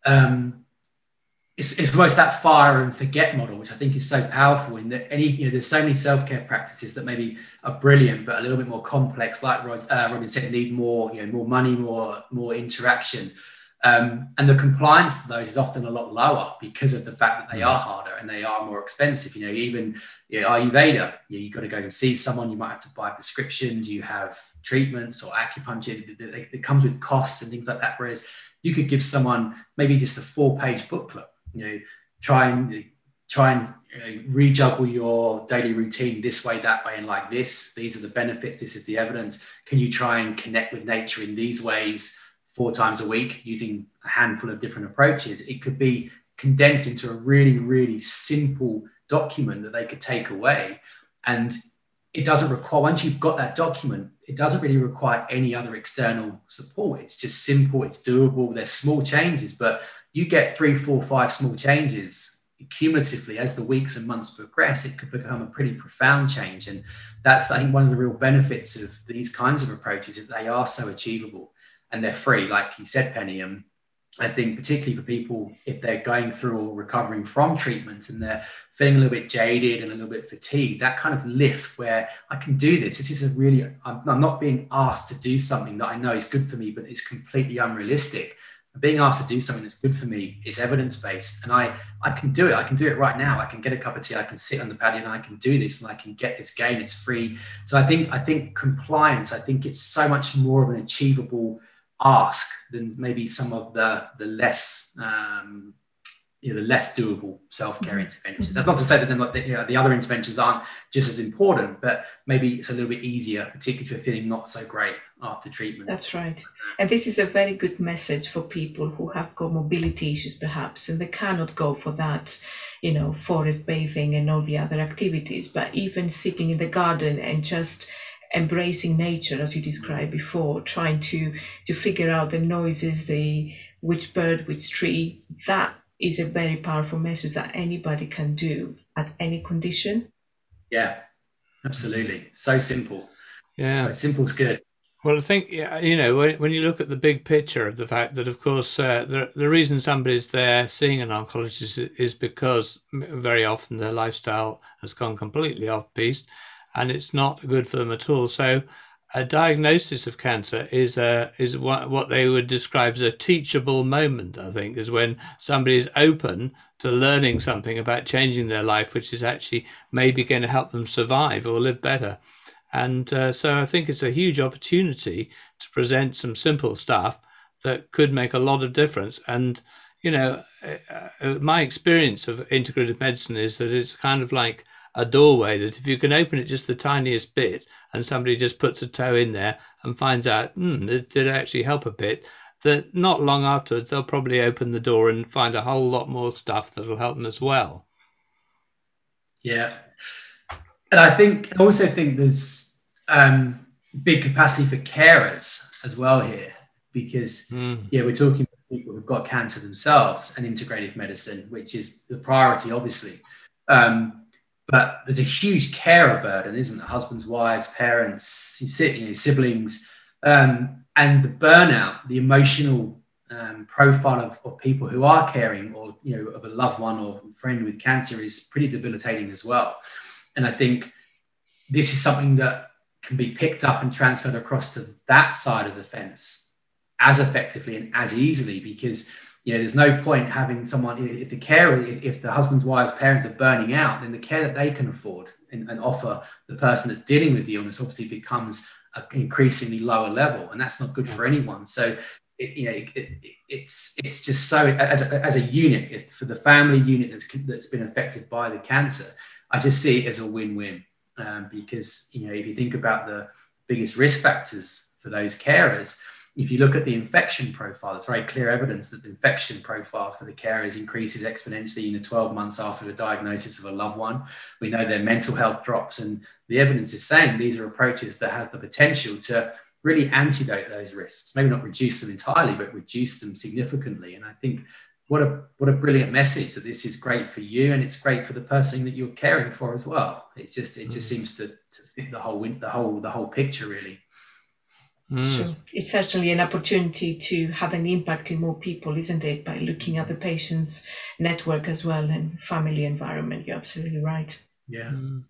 um, it's, it's almost that fire and forget model, which I think is so powerful in that any, you know, there's so many self-care practices that maybe are brilliant, but a little bit more complex, like Rod, uh, Robin said, need more, you know, more money, more, more interaction. Um, and the compliance to those is often a lot lower because of the fact that they are harder and they are more expensive. You know, even you know, Ayurveda, you know, you've got to go and see someone, you might have to buy prescriptions, you have treatments or acupuncture that, that comes with costs and things like that. Whereas you could give someone maybe just a four-page booklet, you know, try and try and you know, rejuggle your daily routine this way, that way, and like this. These are the benefits. This is the evidence. Can you try and connect with nature in these ways four times a week using a handful of different approaches? It could be condensed into a really, really simple document that they could take away. And it doesn't require, once you've got that document, it doesn't really require any other external support. It's just simple, it's doable, there's small changes, but you get three, four, five small changes cumulatively as the weeks and months progress, it could become a pretty profound change. And that's, I think, one of the real benefits of these kinds of approaches, is that they are so achievable and they're free. Like you said, Penny, um, I think particularly for people, if they're going through or recovering from treatment and they're feeling a little bit jaded and a little bit fatigued, that kind of lift where I can do this. This is a really, I'm, I'm not being asked to do something that I know is good for me, but it's completely unrealistic. Being asked to do something that's good for me is evidence-based, and I, I can do it. I can do it right now. I can get a cup of tea. I can sit on the patio and I can do this, and I can get this gain. It's free. So I think, I think compliance, I think it's so much more of an achievable ask than maybe some of the, the less, um, you know, the less doable self-care interventions. That's not to say that, not, that you know, the other interventions aren't just as important, but maybe it's a little bit easier, particularly if you're feeling not so great after treatment. That's right. And this is a very good message for people who have got mobility issues perhaps, and they cannot go for that, you know, forest bathing and all the other activities, but even sitting in the garden and just embracing nature, as you described before, trying to to figure out the noises, the which bird, which tree, that is a very powerful message that anybody can do at any condition. Yeah, absolutely. So simple. Yeah. So simple's good. Well, I think, you know, when, when you look at the big picture of the fact that, of course, uh, the, the reason somebody's there seeing an oncologist is because very often their lifestyle has gone completely off-piste and it's not good for them at all. So a diagnosis of cancer is a, is what, what they would describe as a teachable moment, I think, is when somebody is open to learning something about changing their life, which is actually maybe going to help them survive or live better. And uh, so I think it's a huge opportunity to present some simple stuff that could make a lot of difference. And, you know, uh, my experience of integrative medicine is that it's kind of like a doorway that if you can open it just the tiniest bit and somebody just puts a toe in there and finds out, hmm, it did actually help a bit, that not long afterwards, they'll probably open the door and find a whole lot more stuff that'll help them as well. Yeah. And I think, I also think there's um, big capacity for carers as well here, because mm. yeah, we're talking about people who've got cancer themselves and integrative medicine, which is the priority, obviously. Um, but there's a huge carer burden, isn't there? Husbands, wives, parents, you know, siblings, um, and the burnout, the emotional um, profile of, of people who are caring, or you know, of a loved one or friend with cancer is pretty debilitating as well. And I think this is something that can be picked up and transferred across to that side of the fence as effectively and as easily, because you know, there's no point having someone, if the carer, if the husband's, wives, parents are burning out, then the care that they can afford and, and offer the person that's dealing with the illness obviously becomes an increasingly lower level, and that's not good for anyone. So, it, you know, it, it, it's it's just so as a, as a unit, if, for the family unit that's that's been affected by the cancer, I just see it as a win-win, um, because you know, if you think about the biggest risk factors for those carers, if you look at the infection profile, there's very clear evidence that the infection profiles for the carers increases exponentially in the twelve months after the diagnosis of a loved one. We know their mental health drops, and the evidence is saying these are approaches that have the potential to really antidote those risks, maybe not reduce them entirely, but reduce them significantly. And I think what a what a brilliant message that this is great for you, and it's great for the person that you're caring for as well. It just it just seems to, to fit the whole the whole the whole picture really. Mm. Sure. It's certainly an opportunity to have an impact in more people, isn't it? By looking at the patient's network as well and family environment. You're absolutely right. Yeah. Mm.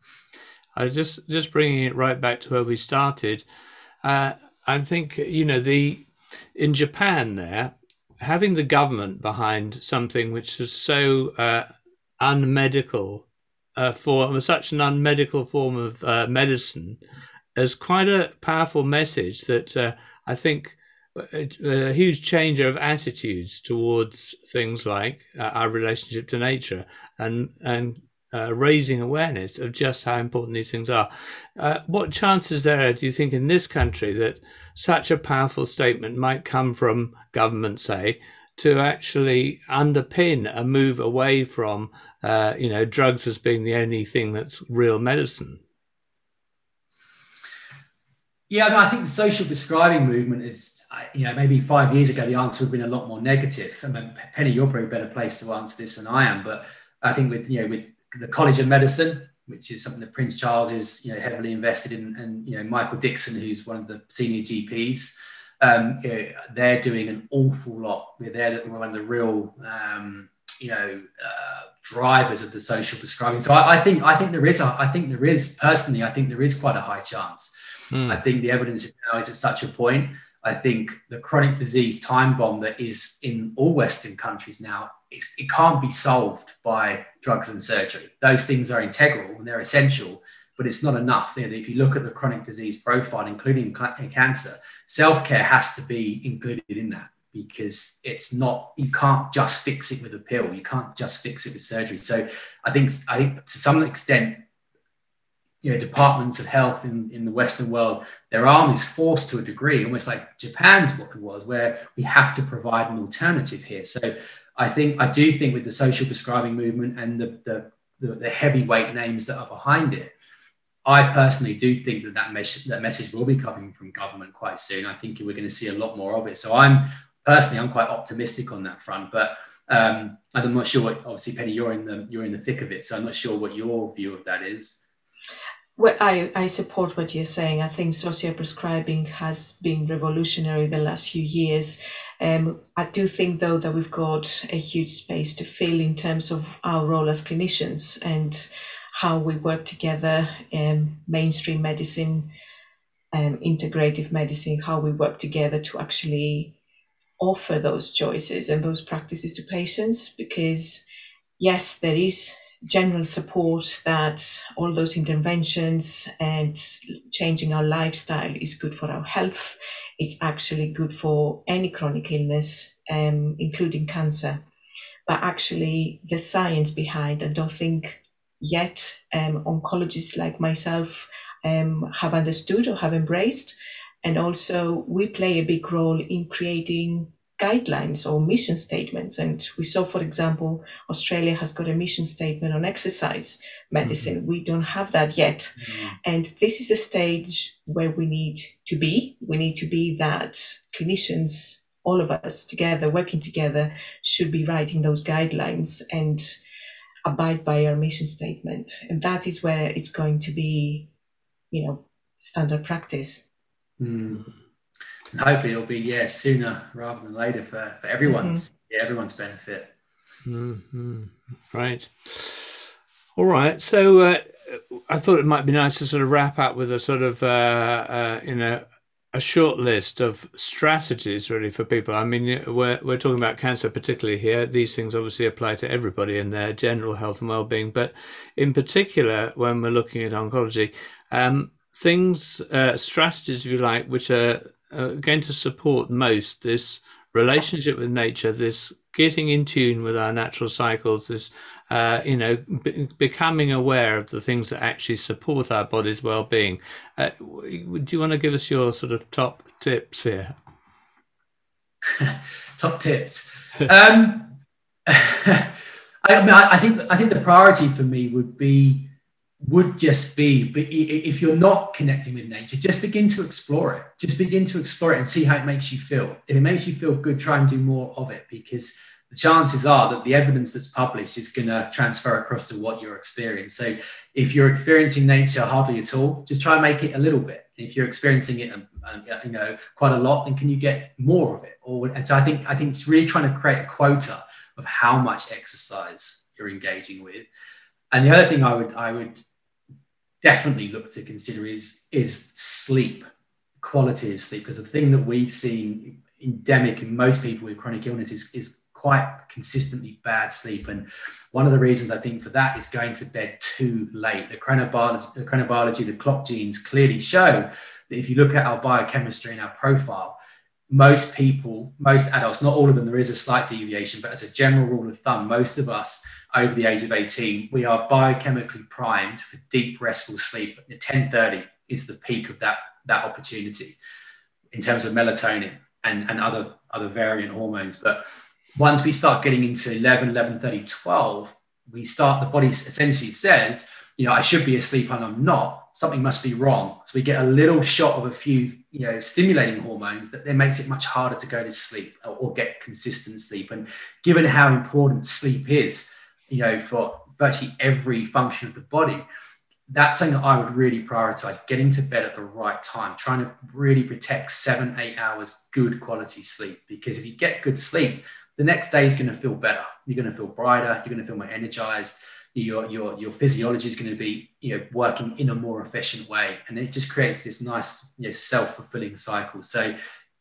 I just just bringing it right back to where we started. Uh, I think you know the in Japan there, having the government behind something which is so uh, unmedical uh, form, such an unmedical form of uh, medicine, is quite a powerful message that uh, I think a, a huge change of attitudes towards things like uh, our relationship to nature and and uh, raising awareness of just how important these things are. Uh, what chances there are, do you think, in this country that such a powerful statement might come from government, say, to actually underpin a move away from, uh, you know, drugs as being the only thing that's real medicine? Yeah, I mean, I think the social prescribing movement is, you know, maybe five years ago, the answer would have been a lot more negative. I mean, Penny, you're probably a better place to answer this than I am, but I think with, you know, with the College of Medicine, which is something that Prince Charles is, you know, heavily invested in, and, you know, Michael Dixon, who's one of the senior G Ps, um, you know, they're doing an awful lot. They're one of the real, um, you know, uh, drivers of the social prescribing. So I, I think, I think there is, a, I think there is, personally, I think there is quite a high chance. Mm. I think the evidence now is at such a point. I think the chronic disease time bomb that is in all Western countries now, it's, it can't be solved by drugs and surgery. Those things are integral and they're essential, but it's not enough. You know, if you look at the chronic disease profile, including cancer, self-care has to be included in that, because it's not, you can't just fix it with a pill. You can't just fix it with surgery. So I think, I think to some extent, you know, departments of health in, in the Western world, their arm is forced to a degree, almost like Japan's what it was, where we have to provide an alternative here. So I think, I do think with the social prescribing movement and the, the, the, the heavyweight names that are behind it, I personally do think that that, mes- that message will be coming from government quite soon. I think we're going to see a lot more of it. So I'm personally, I'm quite optimistic on that front, but um, I'm not sure what, obviously Penny, you're in the, you're in the thick of it. So I'm not sure what your view of that is. Well, I, I support what you're saying. I think social prescribing has been revolutionary the last few years. Um, I do think, though, that we've got a huge space to fill in terms of our role as clinicians and how we work together in mainstream medicine and integrative medicine, how we work together to actually offer those choices and those practices to patients. Because, yes, there is general support that all those interventions and changing our lifestyle is good for our health. It's actually good for any chronic illness, um, including cancer. But actually the science behind, I don't think yet um, oncologists like myself um, have understood or have embraced. And also we play a big role in creating guidelines or mission statements. And we saw, for example, Australia has got a mission statement on exercise medicine. Mm-hmm. We don't have that yet. Mm-hmm. And this is the stage where we need to be. We need to be that clinicians, all of us together, working together, should be writing those guidelines and abide by our mission statement. And that is where it's going to be, you know, standard practice. Mm. And hopefully it'll be, yeah, sooner rather than later for, for everyone's, mm-hmm. yeah, everyone's benefit. Mm-hmm. Right. All right. So uh, I thought it might be nice to sort of wrap up with a sort of, uh, uh, you know, a short list of strategies really for people. I mean, we're we're talking about cancer particularly here. These things obviously apply to everybody in their general health and well-being, but in particular, when we're looking at oncology, um, things, uh, strategies, if you like, which are uh, going to support most this relationship with nature, this getting in tune with our natural cycles, this, uh, you know, b- becoming aware of the things that actually support our body's well-being. Uh, do you want to give us your sort of top tips here? Top tips. um, I, mean, I, I think I think the priority for me would be would just be, but if you're not connecting with nature, just begin to explore it. Just begin to explore it and see how it makes you feel. If it makes you feel good, try and do more of it, because the chances are that the evidence that's published is going to transfer across to what you're experiencing. So if you're experiencing nature hardly at all, just try and make it a little bit. If you're experiencing it, um, you know, quite a lot, then can you get more of it? Or and so I think I think it's really trying to create a quota of how much exercise you're engaging with. And the other thing I would I would definitely look to consider is is sleep, quality of sleep, because the thing that we've seen endemic in most people with chronic illness is, is quite consistently bad sleep. And one of the reasons I think for that is going to bed too late. The chronobiology, the chronobiology, the clock genes clearly show that if you look at our biochemistry and our profile, most people, most adults, not all of them, there is a slight deviation, but as a general rule of thumb, most of us over the age of eighteen, we are biochemically primed for deep restful sleep. At ten thirty is the peak of that, that opportunity in terms of melatonin and, and other, other variant hormones. But once we start getting into eleven, eleven thirty, twelve, we start, the body essentially says, you know, I should be asleep and I'm not. Something must be wrong. So we get a little shot of a few, you know, stimulating hormones that then makes it much harder to go to sleep or, or get consistent sleep. And given how important sleep is, you know, for virtually every function of the body, that's something that I would really prioritize, getting to bed at the right time, trying to really protect seven, eight hours, good quality sleep. Because if you get good sleep, the next day is going to feel better. You're going to feel brighter. You're going to feel more energized. Your, your, your physiology is going to be, you know, working in a more efficient way. And it just creates this nice, you know, self-fulfilling cycle. So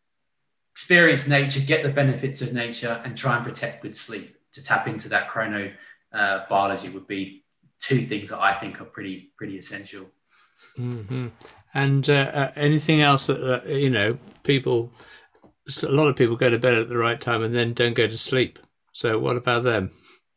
experience nature, get the benefits of nature, and try and protect good sleep to tap into that chrono uh, biology would be two things that I think are pretty, pretty essential. Mm-hmm. And uh, uh, anything else that, uh, you know, people a lot of people go to bed at the right time and then don't go to sleep. So what about them?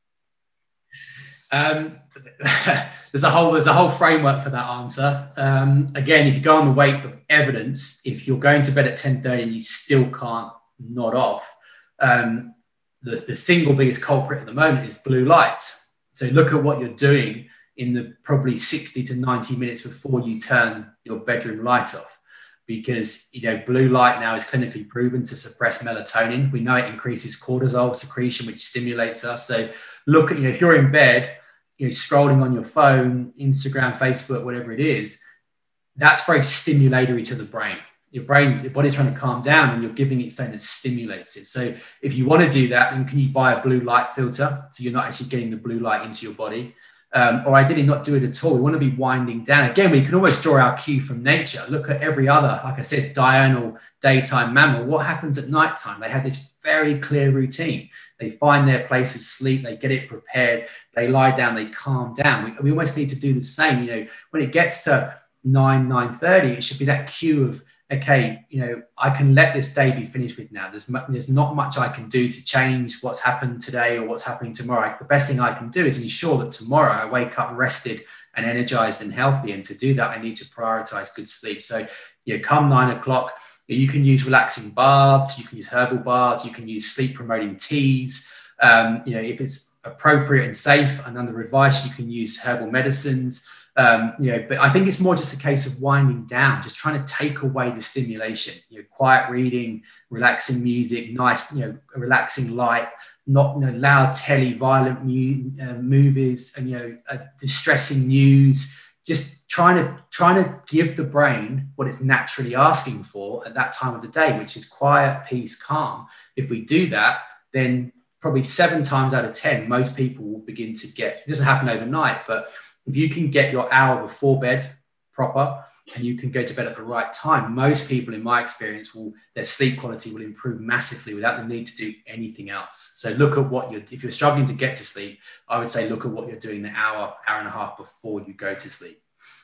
Um, there's a whole there's a whole framework for that answer. Um, again, if you go on the weight of evidence, if you're going to bed at ten thirty and you still can't nod off, um, the, the single biggest culprit at the moment is blue light. So look at what you're doing in the probably sixty to ninety minutes before you turn your bedroom light off, because you know blue light now is clinically proven to suppress melatonin. We know it increases cortisol secretion, which stimulates us. So look at, you know, if you're in bed, you know, scrolling on your phone, Instagram, Facebook, whatever it is, that's very stimulatory to the brain. Your brain, your body's trying to calm down and you're giving it something that stimulates it. So if you want to do that, then can you buy a blue light filter so you're not actually getting the blue light into your body? Um, or ideally not do it at all. We want to be winding down. Again, we can always draw our cue from nature. Look at every other, like I said, diurnal daytime mammal. What happens at nighttime? They have this very clear routine. They find their place of sleep. They get it prepared. They lie down. They calm down. We, we almost need to do the same. You know, when it gets to nine, nine thirty, it should be that cue of, okay, you know, I can let this day be finished with now. There's, there's not much I can do to change what's happened today or what's happening tomorrow. The best thing I can do is ensure that tomorrow I wake up rested and energized and healthy. And to do that, I need to prioritize good sleep. So, you know, come nine o'clock, you can use relaxing baths, you can use herbal baths, you can use sleep promoting teas. Um, you know, if it's appropriate and safe and under advice, you can use herbal medicines. Um, you know, but I think it's more just a case of winding down, just trying to take away the stimulation, you know, quiet reading, relaxing music, nice, you know, relaxing light, not, you know, loud telly, violent mu- uh, movies and, you know, uh, distressing news, just trying to, trying to give the brain what it's naturally asking for at that time of the day, which is quiet, peace, calm. If we do that, then probably seven times out of ten, most people will begin to get, it doesn't happen overnight, but if you can get your hour before bed proper and you can go to bed at the right time, most people in my experience will, their sleep quality will improve massively without the need to do anything else. So look at what you're, if you're struggling to get to sleep, I would say look at what you're doing the hour, hour and a half before you go to sleep.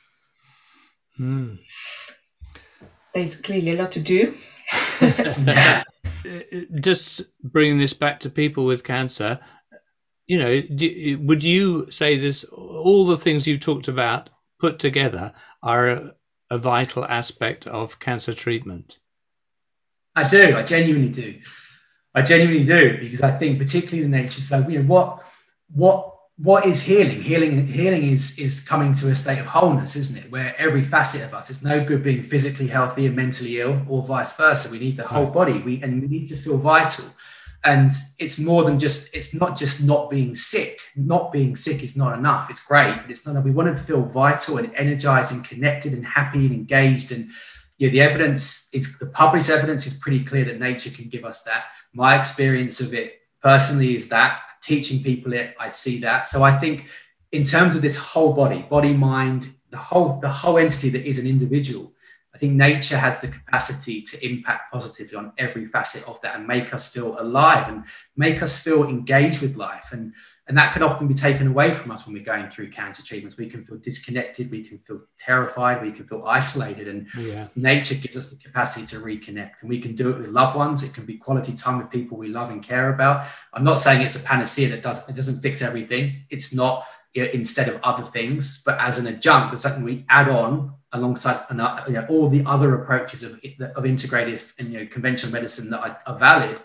Hmm. There's clearly a lot to do. Yeah. Just bringing this back to people with cancer, you know, do, would you say this, all the things you've talked about put together are a, a vital aspect of cancer treatment? I do. I genuinely do. I genuinely do, because I think particularly the nature. So, you know, what, what, what is healing? Healing, healing is, is coming to a state of wholeness, isn't it? Where every facet of us, it's no good being physically healthy and mentally ill or vice versa. We need the whole body. We, and we need to feel vital. And it's more than just, it's not just not being sick. Not being sick is not enough. It's great, but it's not enough. We want to feel vital and energized and connected and happy and engaged. And you know, the evidence is, the published evidence is pretty clear that nature can give us that. My experience of it personally is that, teaching people it, I see that. So I think in terms of this whole body, body, mind, the whole, the whole entity that is an individual, I think nature has the capacity to impact positively on every facet of that and make us feel alive and make us feel engaged with life. And, and that can often be taken away from us when we're going through cancer treatments. We can feel disconnected, we can feel terrified, we can feel isolated. And yeah. Nature gives us the capacity to reconnect. And we can do it with loved ones. It can be quality time with people we love and care about. I'm not saying it's a panacea that does, it doesn't fix everything. It's not, you know, instead of other things, but as an adjunct, it's something we add on alongside you know, all the other approaches of, of integrative and you know, conventional medicine that are, are valid.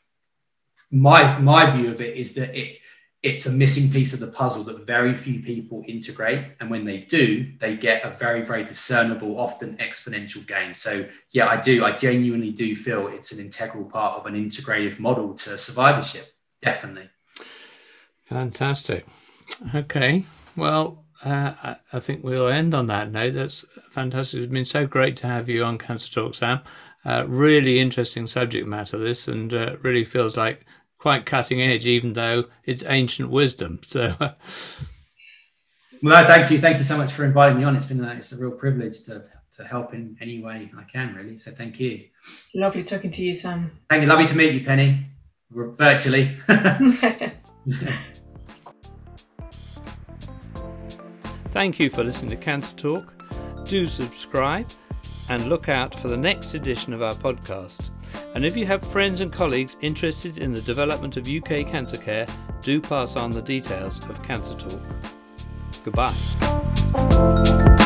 My my view of it is that it it's a missing piece of the puzzle that very few people integrate, and when they do, they get a very very discernible, often exponential gain. So yeah, I do. I genuinely do feel it's an integral part of an integrative model to survivorship. Definitely. Fantastic. Okay. Well. Uh, I, I think we'll end on that note. That's fantastic. It's been so great to have you on Cancer Talk, Sam. Uh, really interesting subject matter, this, and uh, really feels like quite cutting edge, even though it's ancient wisdom. So, well, thank you, thank you so much for inviting me on. It's been a, it's a real privilege to to help in any way I can, really. So, thank you. Lovely talking to you, Sam. Thank you. Lovely to meet you, Penny. Virtually. Thank you for listening to Cancer Talk. Do subscribe and look out for the next edition of our podcast. And if you have friends and colleagues interested in the development of U K cancer care, do pass on the details of Cancer Talk. Goodbye.